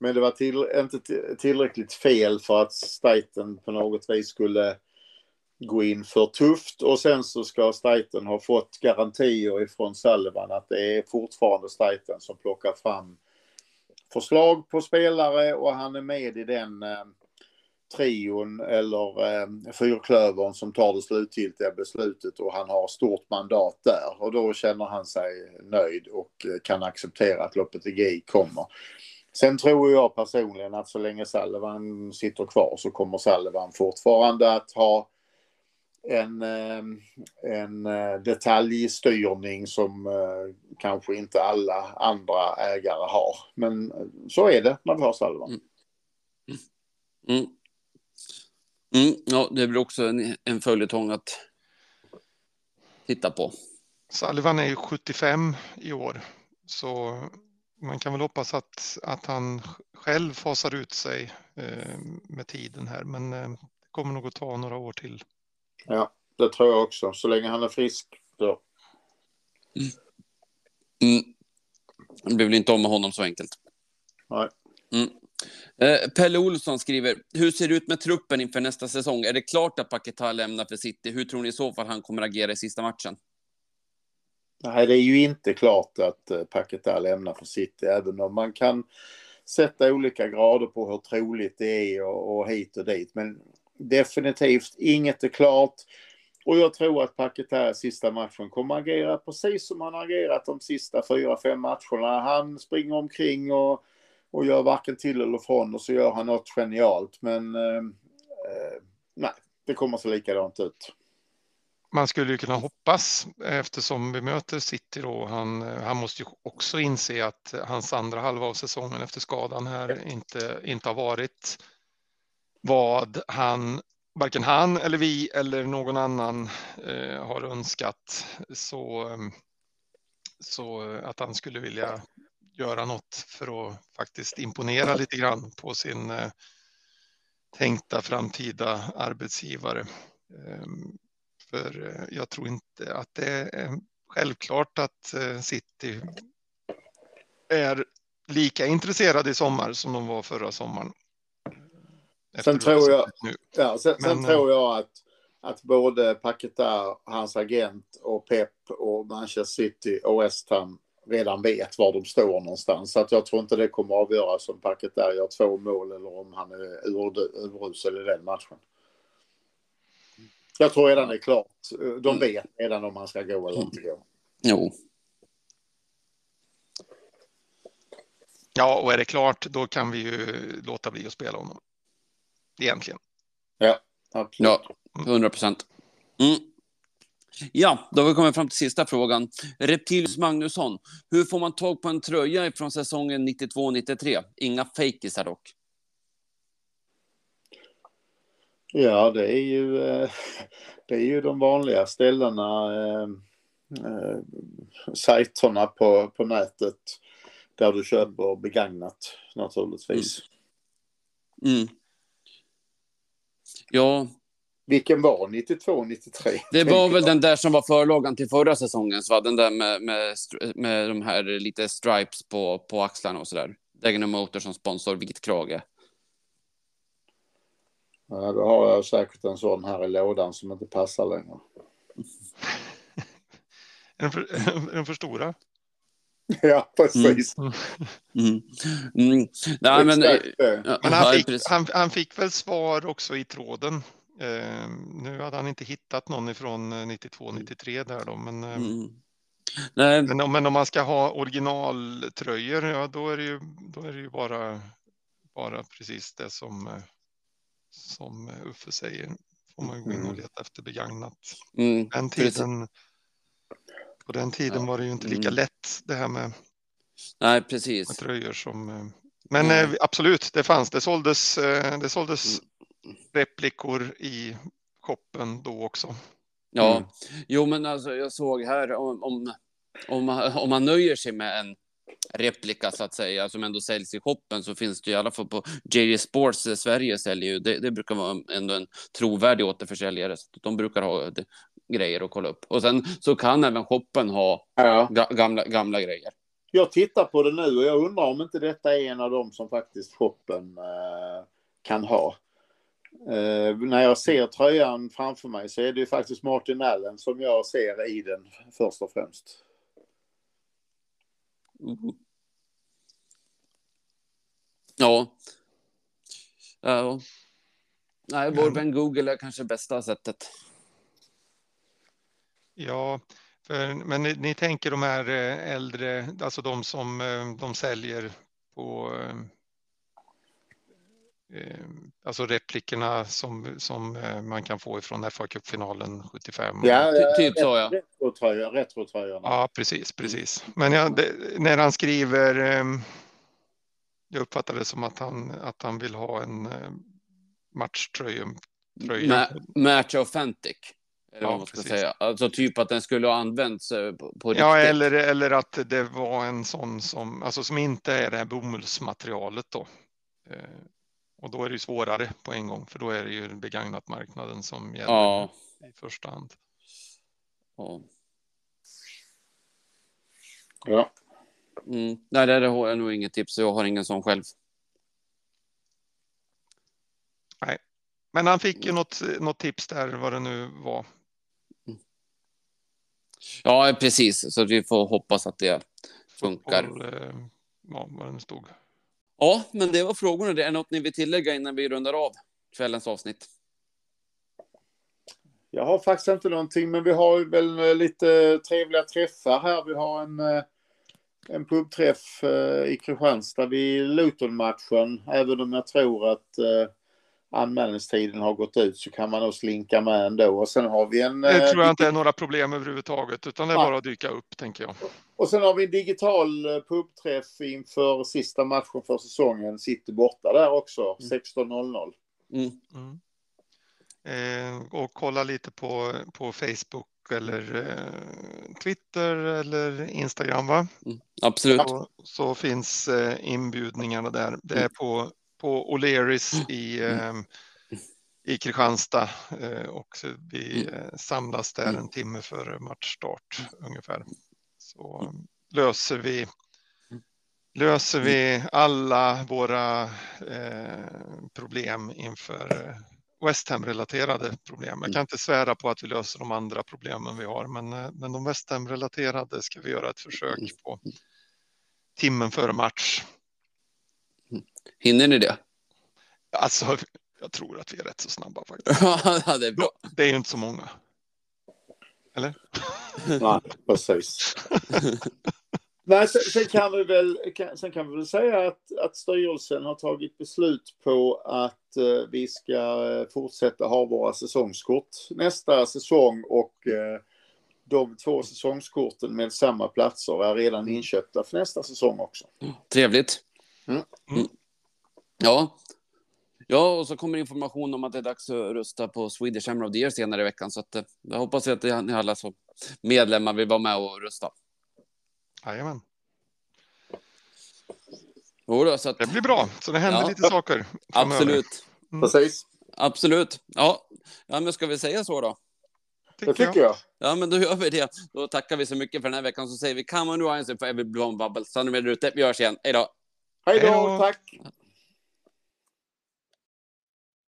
Men det var till, inte tillräckligt fel för att Staiten på något vis skulle gå in för tufft. Och sen så ska Staiten ha fått garantier ifrån Sullivan att det är fortfarande Staiten som plockar fram förslag på spelare och han är med i den eh, trion eller eh, fyrklövern som tar det slutgiltiga beslutet och han har stort mandat där. Och då känner han sig nöjd och eh, kan acceptera att loppet i G kommer. Sen tror jag personligen att så länge Sullivan sitter kvar så kommer Sullivan fortfarande att ha en, en detaljstyrning som kanske inte alla andra ägare har. Men så är det när vi har Sullivan. Mm. Mm. Mm. Ja, det blir också en, en följetong att titta på. Sullivan är ju sjuttiofem i år, så man kan väl hoppas att, att han själv fasar ut sig eh, med tiden här, men eh, det kommer nog att ta några år till. Ja, det tror jag också. Så länge han är frisk då. Mm. Mm. Det blir väl inte om med honom så enkelt. Nej. Mm. Eh, Pelle Olsson skriver, hur ser det ut med truppen inför nästa säsong? Är det klart att Paquetá lämnar för City? Hur tror ni i så fall han kommer agera i sista matchen? Nej, det är ju inte klart att Paquetá lämnar för City, även om man kan sätta olika grader på hur troligt det är och, och hit och dit. Men definitivt inget är klart. Och jag tror att Paquetá i sista matchen kommer att agera precis som han har agerat de sista fyra, fem matcherna. Han springer omkring och, och gör varken till eller från och så gör han något genialt. Men eh, nej, det kommer så likadant ut. Man skulle ju kunna hoppas, eftersom vi möter City då, han, han måste ju också inse att hans andra halva av säsongen efter skadan här inte, inte har varit vad han, varken han eller vi eller någon annan eh, har önskat. Så, så att han skulle vilja göra något för att faktiskt imponera lite grann på sin eh, tänkta framtida arbetsgivare. Eh, För jag tror inte att det är självklart att City är lika intresserade i sommar som de var förra sommaren. Sen tror jag, nu. ja, sen, Men, sen tror jag att, att både Paquetá, hans agent och Pep och Manchester City och West Ham redan vet var de står någonstans. Så att jag tror inte det kommer att avgöras om Paquetá gör två mål eller om han är urusel i den matchen. Jag tror redan det är klart. De vet redan om man ska gå eller inte gå. Jo. Ja, och är det klart, då kan vi ju låta bli att spela honom. Egentligen. Ja, absolut. Ja, hundra procent. Mm. Ja, då har vi kommit fram till sista frågan. Reptilius Magnusson. Hur får man tag på en tröja från säsongen nittiotvå nittiotre? Inga fejkisar dock. Ja, det är ju det är ju de vanliga ställena, eh, eh, sajterna på, på nätet där du köper begagnat naturligtvis. Mm. Mm. Ja. Vilken var nittiotvå nittiotre? Det var väl den där som var förlagan till förra säsongen, så den där med, med, med de här lite stripes på, på axlarna och sådär. Dagenham Motor som sponsor, vilket krage. Ja, då har jag säkert en sån här i lådan som inte passar längre. Är den för, är den för stora? Ja, precis. Mm. Mm. Mm. Nej, men, men han, fick, han, han fick väl svar också i tråden. Eh, nu hade han inte hittat någon ifrån nittiotvå nittiotre där då, men, mm. Nej. Men, om, men om man ska ha originaltröjor, ja, då är det ju, då är det ju bara, bara precis det som... som Uffe säger, får man gå in och leta efter begagnat. Mm, den tiden, på den tiden ja. var det ju inte lika lätt det här med, Nej, precis. med tröjor som... Men mm. absolut, det fanns. Det såldes, det såldes mm. replikor i shoppen då också. Ja, mm. jo men alltså jag såg här om, om, om, man, om man nöjer sig med en replika så att säga som ändå säljs i shoppen, så finns det i alla fall på J D Sports Sverige säljer ju, det, det brukar vara ändå en trovärdig återförsäljare, så de brukar ha det, grejer att kolla upp. Och sen så kan även shoppen ha ja. ga, gamla, gamla grejer. jag tittar på det nu och jag undrar om inte detta är en av dem som faktiskt shoppen eh, kan ha. Eh, när jag ser tröjan framför mig så är det ju faktiskt Martin Allen som jag ser i den först och främst. Mm. Ja. Ja. Nej, vår vän Google är kanske bästa sättet. Ja, för, men ni, ni tänker de här äldre, alltså de som de säljer på eh, alltså replikerna som, som man kan få ifrån F A Cup-finalen sjuttiofem. Ja, ja typ så, ja. Retrotröjorna. Retrotröjorna. Ja, precis, precis. Men jag, det, när han skriver, eh, jag uppfattar det som att han, att han vill ha en eh, matchtröja. Ma- match authentic. Eller vad Ja, man ska precis. säga. Alltså typ att den skulle ha använts på, på Ja, riktigt. eller, eller att det var en sån som, alltså som inte är det här bomullsmaterialet då. Eh, och då är det ju svårare på en gång, för då är det ju begagnat marknaden som gäller Ja. i första hand. Ja. Ja. Mm. Nej, det har jag nog inget tips. Jag har ingen sån själv. Nej, men han fick ju något, något tips där, vad det nu var. Ja, precis. Så vi får hoppas att det funkar. Fotboll, eh, ja, vad det nu stod. Ja, men det var frågorna. Det är något ni vill tillägga innan vi rundar av kvällens avsnitt? Jag har faktiskt inte någonting, men vi har ju väl lite trevliga träffar här. Vi har en, en pubträff i Kristianstad vid Luton-matchen. Även om jag tror att anmälningstiden har gått ut så kan man nog slinka med ändå. Och sen har vi en... Det tror jag inte är några problem överhuvudtaget, utan det är bara att dyka upp, tänker jag. Och sen har vi en digital pubträff inför sista matchen för säsongen. Sitter borta där också, sexton noll noll. Mm. Mm. Eh, och kolla lite på, på Facebook eller eh, Twitter eller Instagram, va? Mm. Absolut. Så, så finns eh, inbjudningarna där. Det är på, på O'Learys i, eh, i Kristianstad eh, och vi eh, samlas där en timme före matchstart ungefär. Så löser vi löser vi alla våra eh, problem inför eh, West Ham-relaterade problem. Jag kan inte svära på att vi löser de andra problemen vi har, men, men de West Ham-relaterade ska vi göra ett försök på timmen före match. Hinner ni det? Alltså, jag tror att vi är rätt så snabba faktiskt. Ja, det är bra. Det är ju inte så många. Eller? Nej, precis. Nej, sen, sen, kan vi väl, kan, sen kan vi väl säga att, att styrelsen har tagit beslut på att eh, vi ska fortsätta ha våra säsongskort nästa säsong och eh, de två säsongskorten med samma platser är redan inköpta för nästa säsong också. Trevligt. Mm. Mm. Ja. Ja, och så kommer information om att det är dags att rösta på Swedish Hammer of the Year senare i veckan. Så att, eh, jag hoppas att ni alla som medlemmar vill vara med och rösta. Jajamän. Jo, så att, det blir bra, så det händer ja. lite saker framöver. Absolut. Mm. Precis. Absolut. Ja. Ja, men ska vi säga så då? Det tycker jag. Ja, men då gör vi det. Då tackar vi så mycket för den här veckan. Så säger vi come on, Ryan, för Every Blown Bubble. Så nu är det ute. Vi hörs igen. Hej då. Hej då, Hej då. tack.